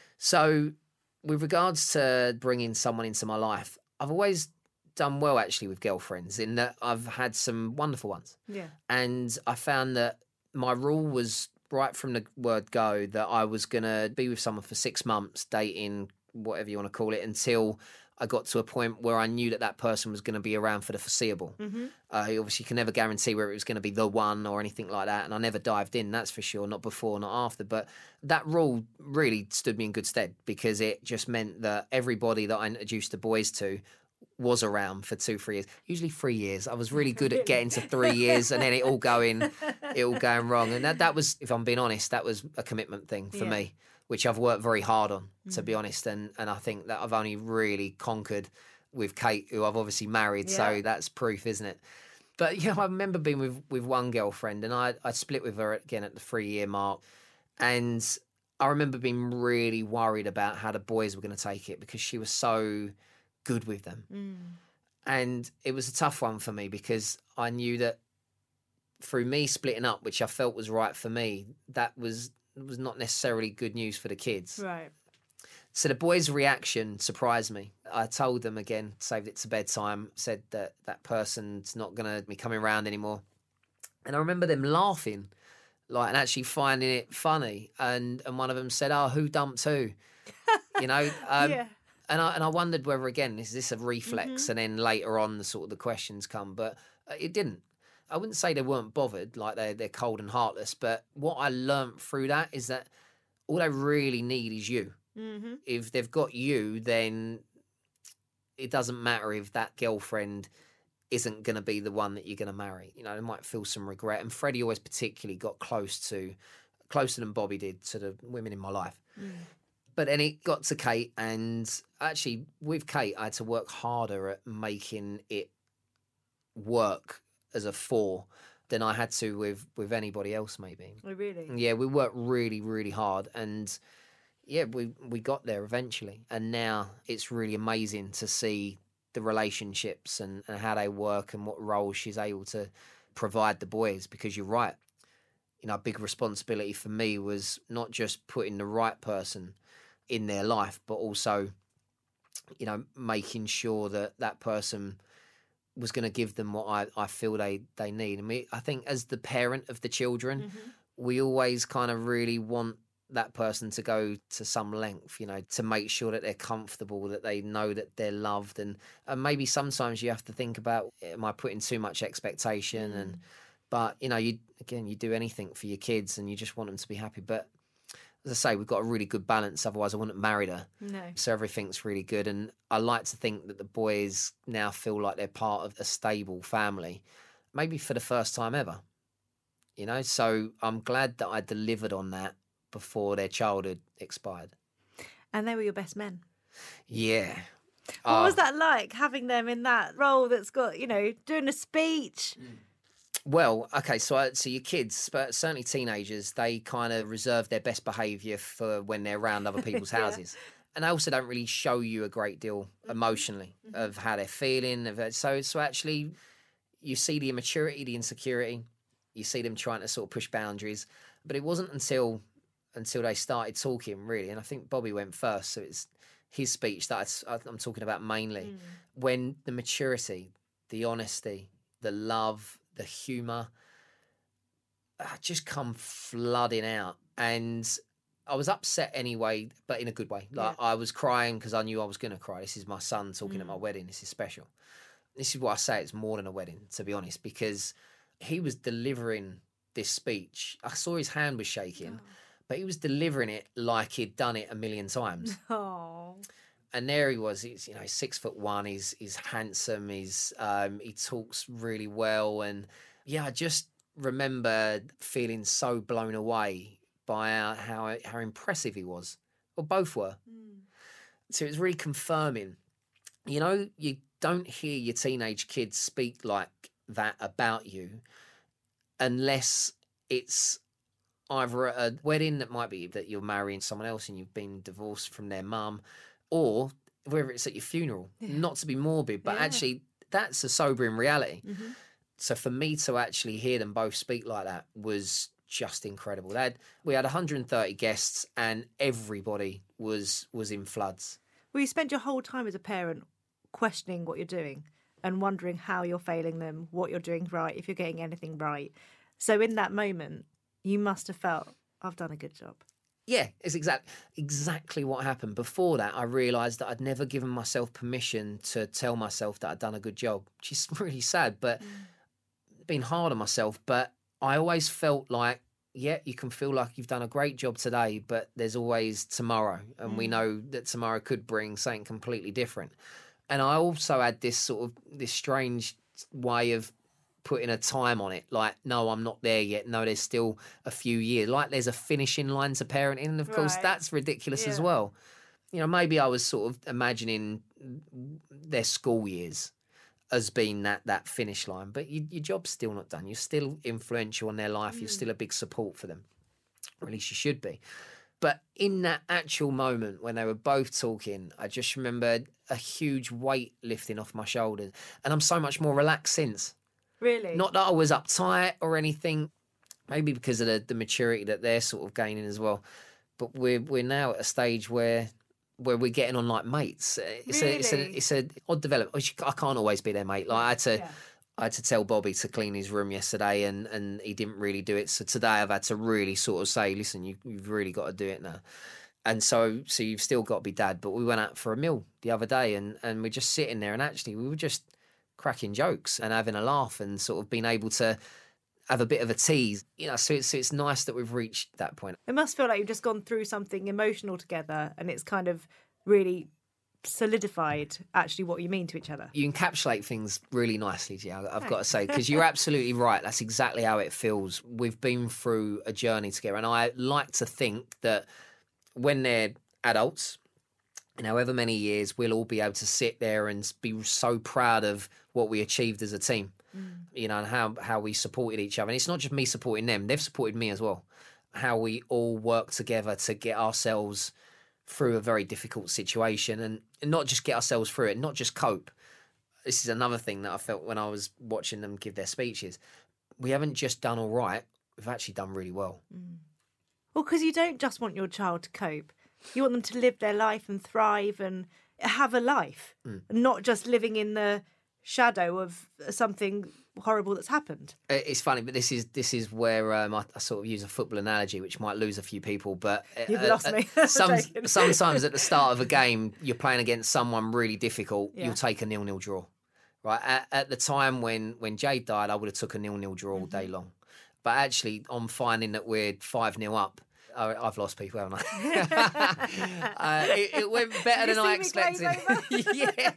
So with regards to bringing someone into my life, I've always done well, actually, with girlfriends in that I've had some wonderful ones. Yeah. And I found that my rule was right from the word go that I was going to be with someone for six months, dating, whatever you want to call it, until I got to a point where I knew that that person was going to be around for the foreseeable. Mm-hmm. Uh, you obviously can never guarantee whether it was going to be the one or anything like that. And I never dived in, that's for sure, not before, not after. But that rule really stood me in good stead because it just meant that everybody that I introduced the boys to was around for two, three years, usually three years. I was really good at getting to three years and then it all going, it all going wrong. And that, that was, if I'm being honest, that was a commitment thing for Yeah. me, which I've worked very hard on, to be honest. And, and I think that I've only really conquered with Kate, who I've obviously married. So Yeah. that's proof, isn't it? But, you know, I remember being with, with one girlfriend and I, I split with her again at the three year mark. And I remember being really worried about how the boys were going to take it because she was so good with them. Mm. And it was a tough one for me because I knew that through me splitting up, which I felt was right for me, that was was not necessarily good news for the kids. Right. So the boys' reaction surprised me. I told them again, saved it to bedtime, said that that person's not going to be coming around anymore. And I remember them laughing, like, and actually finding it funny. And and one of them said, "Oh, who dumped who?" You know? Um, yeah. And I and I wondered whether, again, is this a reflex? Mm-hmm. And then later on, the sort of the questions come. But uh, it didn't. I wouldn't say they weren't bothered, like they're, they're cold and heartless. But what I learnt through that is that all they really need is you. Mm-hmm. If they've got you, then it doesn't matter if that girlfriend isn't going to be the one that you're going to marry. You know, they might feel some regret. And Freddie always particularly got close to, closer than Bobby did to the women in my life. Mm. But then it got to Kate, and actually with Kate, I had to work harder at making it work as a four than I had to with, with anybody else, maybe. Oh, really? Yeah, we worked really, really hard. And yeah, we we got there eventually, and now it's really amazing to see the relationships and, and how they work and what role she's able to provide the boys. Because you're right, you know, a big responsibility for me was not just putting the right person in their life, but also, you know, making sure that that person was going to give them what I, I feel they, they need. And we, I think as the parent of the children, mm-hmm. we always kind of really want that person to go to some length, you know, to make sure that they're comfortable, that they know that they're loved. And, and maybe sometimes you have to think about, am I putting too much expectation? Mm. And but, you know, you again, you do anything for your kids and you just want them to be happy. But as I say, we've got a really good balance. Otherwise, I wouldn't have married her. No. So everything's really good. And I like to think that the boys now feel like they're part of a stable family, maybe for the first time ever, you know. So I'm glad that I delivered on that before their childhood expired. And they were your best men. Yeah. What uh, was that like, having them in that role that's got, you know, doing a speech? Well, okay, so I, so your kids, but certainly teenagers, they kind of reserve their best behaviour for when they're around other people's houses. Yeah. And they also don't really show you a great deal emotionally mm-hmm. of how they're feeling. Of it. So, so actually, you see the immaturity, the insecurity, you see them trying to sort of push boundaries. But it wasn't until until they started talking, really, and I think Bobby went first, so it's his speech that I, I'm talking about mainly, mm. when the maturity, the honesty, the love, the humour uh, just come flooding out. And I was upset anyway, but in a good way. Like yeah. I was crying because I knew I was going to cry. This is my son talking mm. at my wedding. This is special. This is what I say, it's more than a wedding, to be honest, because he was delivering this speech. I saw his hand was shaking. Oh. But he was delivering it like he'd done it a million times. Oh. And there he was. He's, you know, six foot one. He's he's handsome. He's um, he talks really well. And yeah, I just remember feeling so blown away by how how, how impressive he was. Well, both were. Mm. So it was really confirming. You know, you don't hear your teenage kids speak like that about you unless it's either at a wedding that might be that you're marrying someone else and you've been divorced from their mum, or whether it's at your funeral. Yeah. Not to be morbid, but yeah. actually that's a sobering reality. Mm-hmm. So for me to actually hear them both speak like that was just incredible. They had, we had one hundred thirty guests and everybody was was in floods. Well, you spent your whole time as a parent questioning what you're doing and wondering how you're failing them, what you're doing right, if you're getting anything right. So in that moment, you must have felt, I've done a good job. Yeah, it's exact, exactly what happened. Before that, I realised that I'd never given myself permission to tell myself that I'd done a good job, which is really sad, but mm. been hard on myself. But I always felt like, yeah, you can feel like you've done a great job today, but there's always tomorrow. And mm. we know that tomorrow could bring something completely different. And I also had this sort of, this strange way of putting a time on it, like, no, I'm not there yet. No, there's still a few years. Like there's a finishing line to parenting. And of course, right. that's ridiculous yeah. as well. You know, maybe I was sort of imagining their school years as being that that finish line, but you, your job's still not done. You're still influential in their life. Mm. You're still a big support for them, or at least you should be. But in that actual moment when they were both talking, I just remembered a huge weight lifting off my shoulders, and I'm so much more relaxed since. Really? Not that I was uptight or anything, maybe because of the, the maturity that they're sort of gaining as well. But we're we're now at a stage where where we're getting on like mates. It's Really? a it's a it's a odd development. I can't always be their mate. Like I had to. Yeah. I had to tell Bobby to clean his room yesterday, and, and he didn't really do it. So today I've had to really sort of say, listen, you, you've really got to do it now. And so so you've still got to be dad. But we went out for a meal the other day, and, and we're just sitting there, and actually we were just cracking jokes and having a laugh and sort of being able to have a bit of a tease. You know, so it's, it's nice that we've reached that point. It must feel like you've just gone through something emotional together and it's kind of really solidified actually what you mean to each other. You encapsulate things really nicely, Gia, I've got to say, because you're absolutely right. That's exactly how it feels. We've been through a journey together, and I like to think that when they're adults, in however many years, we'll all be able to sit there and be so proud of what we achieved as a team, mm. you know, and how, how we supported each other. And it's not just me supporting them, they've supported me as well. How we all work together to get ourselves through a very difficult situation, and not just get ourselves through it, not just cope. This is another thing that I felt when I was watching them give their speeches. We haven't just done all right, we've actually done really well. Mm. Well, because you don't just want your child to cope. You want them to live their life and thrive and have a life, mm. not just living in the shadow of something horrible that's happened. It's funny, but this is this is where um, I, I sort of use a football analogy, which might lose a few people. But you've uh, lost uh, me. some, sometimes at the start of a game, you're playing against someone really difficult. Yeah. You'll take a nil-nil draw, right? At, at the time when when Jade died, I would have took a nil-nil draw all day long. But actually, on finding that we're five nil up, I, I've lost people, haven't I? uh, it, it went better you than I expected. yeah,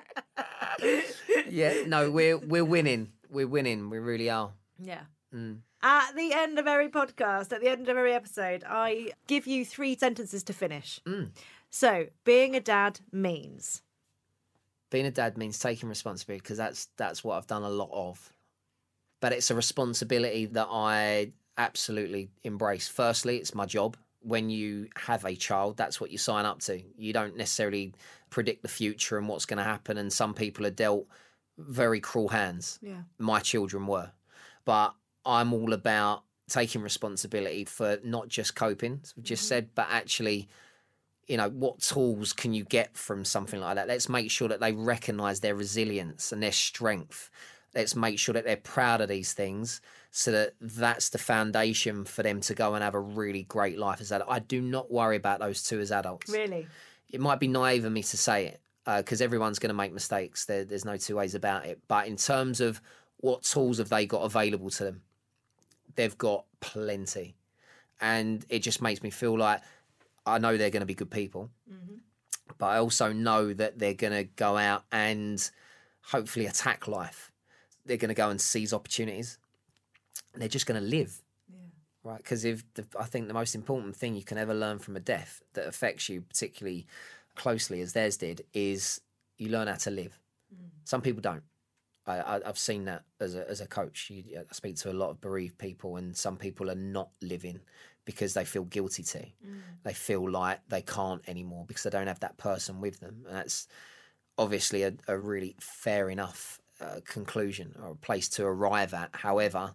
yeah. No, we're we're winning. We're winning. We really are. Yeah. Mm. At the end of every podcast, at the end of every episode, I give you three sentences to finish. Mm. So, being a dad means? Being a dad means taking responsibility, because that's that's what I've done a lot of. But it's a responsibility that I absolutely embrace. Firstly, it's my job. When you have a child, that's what you sign up to. You don't necessarily predict the future and what's going to happen, and some people are dealt very cruel hands. Yeah. My children were. But I'm all about taking responsibility for not just coping, as we just mm-hmm. said, but actually, you know, what tools can you get from something like that? Let's make sure that they recognise their resilience and their strength. Let's make sure that they're proud of these things, so that that's the foundation for them to go and have a really great life as adults. I do not worry about those two as adults. Really? It might be naive of me to say it, because uh, everyone's going to make mistakes. There, there's no two ways about it. But in terms of what tools have they got available to them, they've got plenty. And it just makes me feel like I know they're going to be good people, mm-hmm. but I also know that they're going to go out and hopefully attack life. They're going to go and seize opportunities. And they're just going to live. Yeah. Right? Because if the, I think the most important thing you can ever learn from a death that affects you particularly closely as theirs did is you learn how to live. Mm. Some people don't. I, I, I've seen that as a as a coach. You, I speak to a lot of bereaved people, and some people are not living because they feel guilty to. Mm. They feel like they can't anymore because they don't have that person with them. And that's obviously a, a really fair enough uh, conclusion or a place to arrive at. However,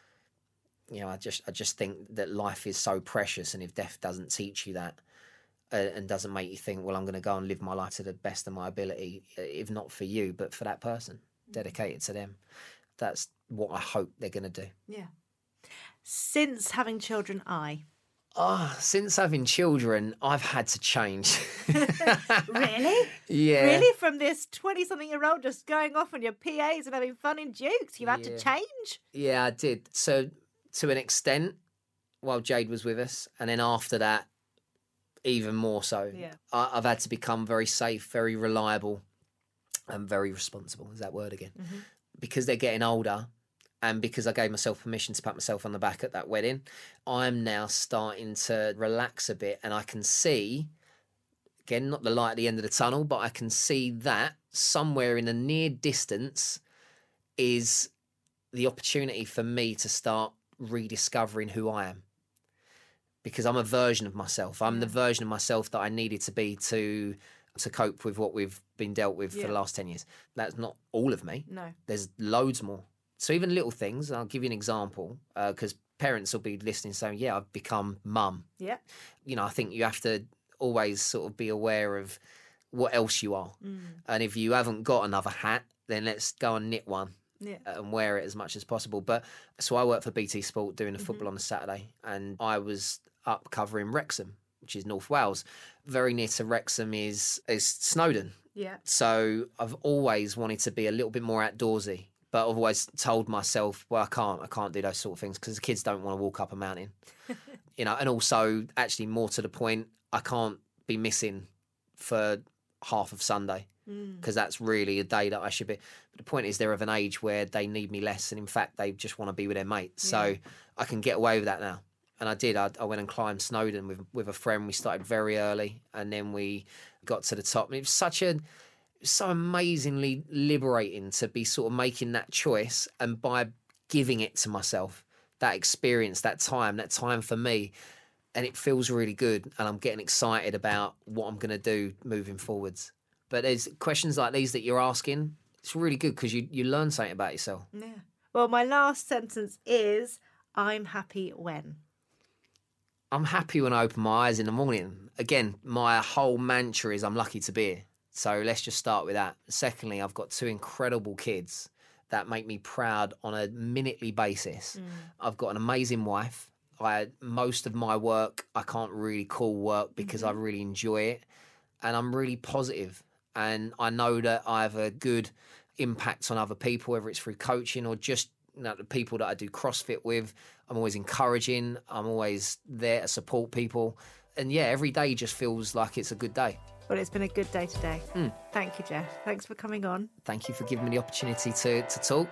you know, I just I just think that life is so precious, and if death doesn't teach you that, Uh, and doesn't make you think, well, I'm going to go and live my life to the best of my ability, if not for you, but for that person, dedicated to them. That's what I hope they're going to do. Yeah. Since having children, I? Oh, since having children, I've had to change. Really? Yeah. Really? From this twenty-something-year-old just going off on your P As and having fun in Dukes, you had yeah. to change? Yeah, I did. So, to an extent, while Jade was with us, and then after that, even more so. Yeah. I, I've had to become very safe, very reliable, and very responsible. Is that word again? Mm-hmm. Because they're getting older, and because I gave myself permission to pat myself on the back at that wedding, I'm now starting to relax a bit, and I can see, again, not the light at the end of the tunnel, but I can see that somewhere in the near distance is the opportunity for me to start rediscovering who I am. Because I'm a version of myself. I'm yeah. the version of myself that I needed to be to to cope with what we've been dealt with yeah. for the last ten years. That's not all of me. No. There's loads more. So even little things, I'll give you an example, because uh, parents will be listening saying, yeah, I've become mum. Yeah. You know, I think you have to always sort of be aware of what else you are. Mm. And if you haven't got another hat, then let's go and knit one. Yeah. And wear it as much as possible. But so I work for B T Sport doing the mm-hmm. football on a Saturday, and I was up covering Wrexham, which is North Wales. Very near to Wrexham is is Snowdon. Yeah. So I've always wanted to be a little bit more outdoorsy, but I've always told myself, well, I can't, I can't do those sort of things because the kids don't want to walk up a mountain, you know. And also, actually, more to the point, I can't be missing for half of Sunday. Because mm. that's really a day that I should be. But the point is, they're of an age where they need me less, and in fact, they just want to be with their mates. Yeah. So I can get away with that now, and I did. I, I went and climbed Snowdon with with a friend. We started very early, and then we got to the top. And it was such a, it was so amazingly liberating to be sort of making that choice, and by giving it to myself, that experience, that time, that time for me, and it feels really good, and I'm getting excited about what I'm going to do moving forwards. But there's questions like these that you're asking. It's really good because you, you learn something about yourself. Yeah. Well, my last sentence is, I'm happy when? I'm happy when I open my eyes in the morning. Again, my whole mantra is I'm lucky to be here. So let's just start with that. Secondly, I've got two incredible kids that make me proud on a minutely basis. Mm. I've got an amazing wife. I most of my work I can't really call work because mm-hmm. I really enjoy it. And I'm really positive. And I know that I have a good impact on other people, whether it's through coaching or just, you know, the people that I do CrossFit with. I'm always encouraging. I'm always there to support people. And yeah, every day just feels like it's a good day. Well, it's been a good day today. Mm. Thank you, Jeff. Thanks for coming on. Thank you for giving me the opportunity to, to talk.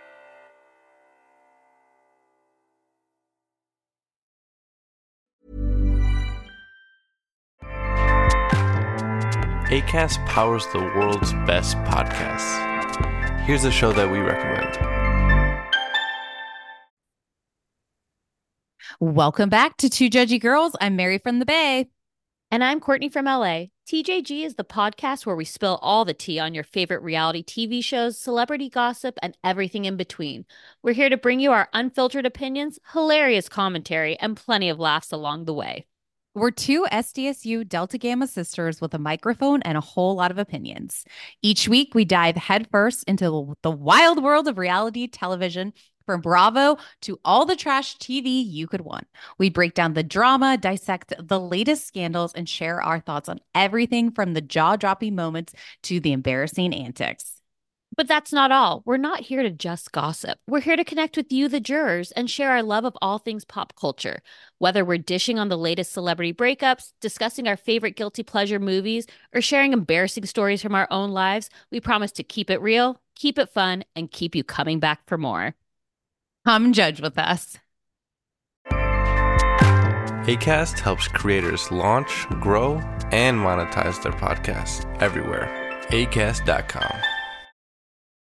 Acast powers the world's best podcasts. Here's a show that we recommend. Welcome back to Two Judgy Girls. I'm Mary from the Bay. And I'm Courtney from L A. T J G is the podcast where we spill all the tea on your favorite reality T V shows, celebrity gossip, and everything in between. We're here to bring you our unfiltered opinions, hilarious commentary, and plenty of laughs along the way. We're two S D S U Delta Gamma sisters with a microphone and a whole lot of opinions. Each week, we dive headfirst into the wild world of reality television, from Bravo to all the trash T V you could want. We break down the drama, dissect the latest scandals, and share our thoughts on everything from the jaw-dropping moments to the embarrassing antics. But that's not all. We're not here to just gossip. We're here to connect with you, the jurors, and share our love of all things pop culture. Whether we're dishing on the latest celebrity breakups, discussing our favorite guilty pleasure movies, or sharing embarrassing stories from our own lives, we promise to keep it real, keep it fun, and keep you coming back for more. Come judge with us. Acast helps creators launch, grow, and monetize their podcasts everywhere. acast dot com.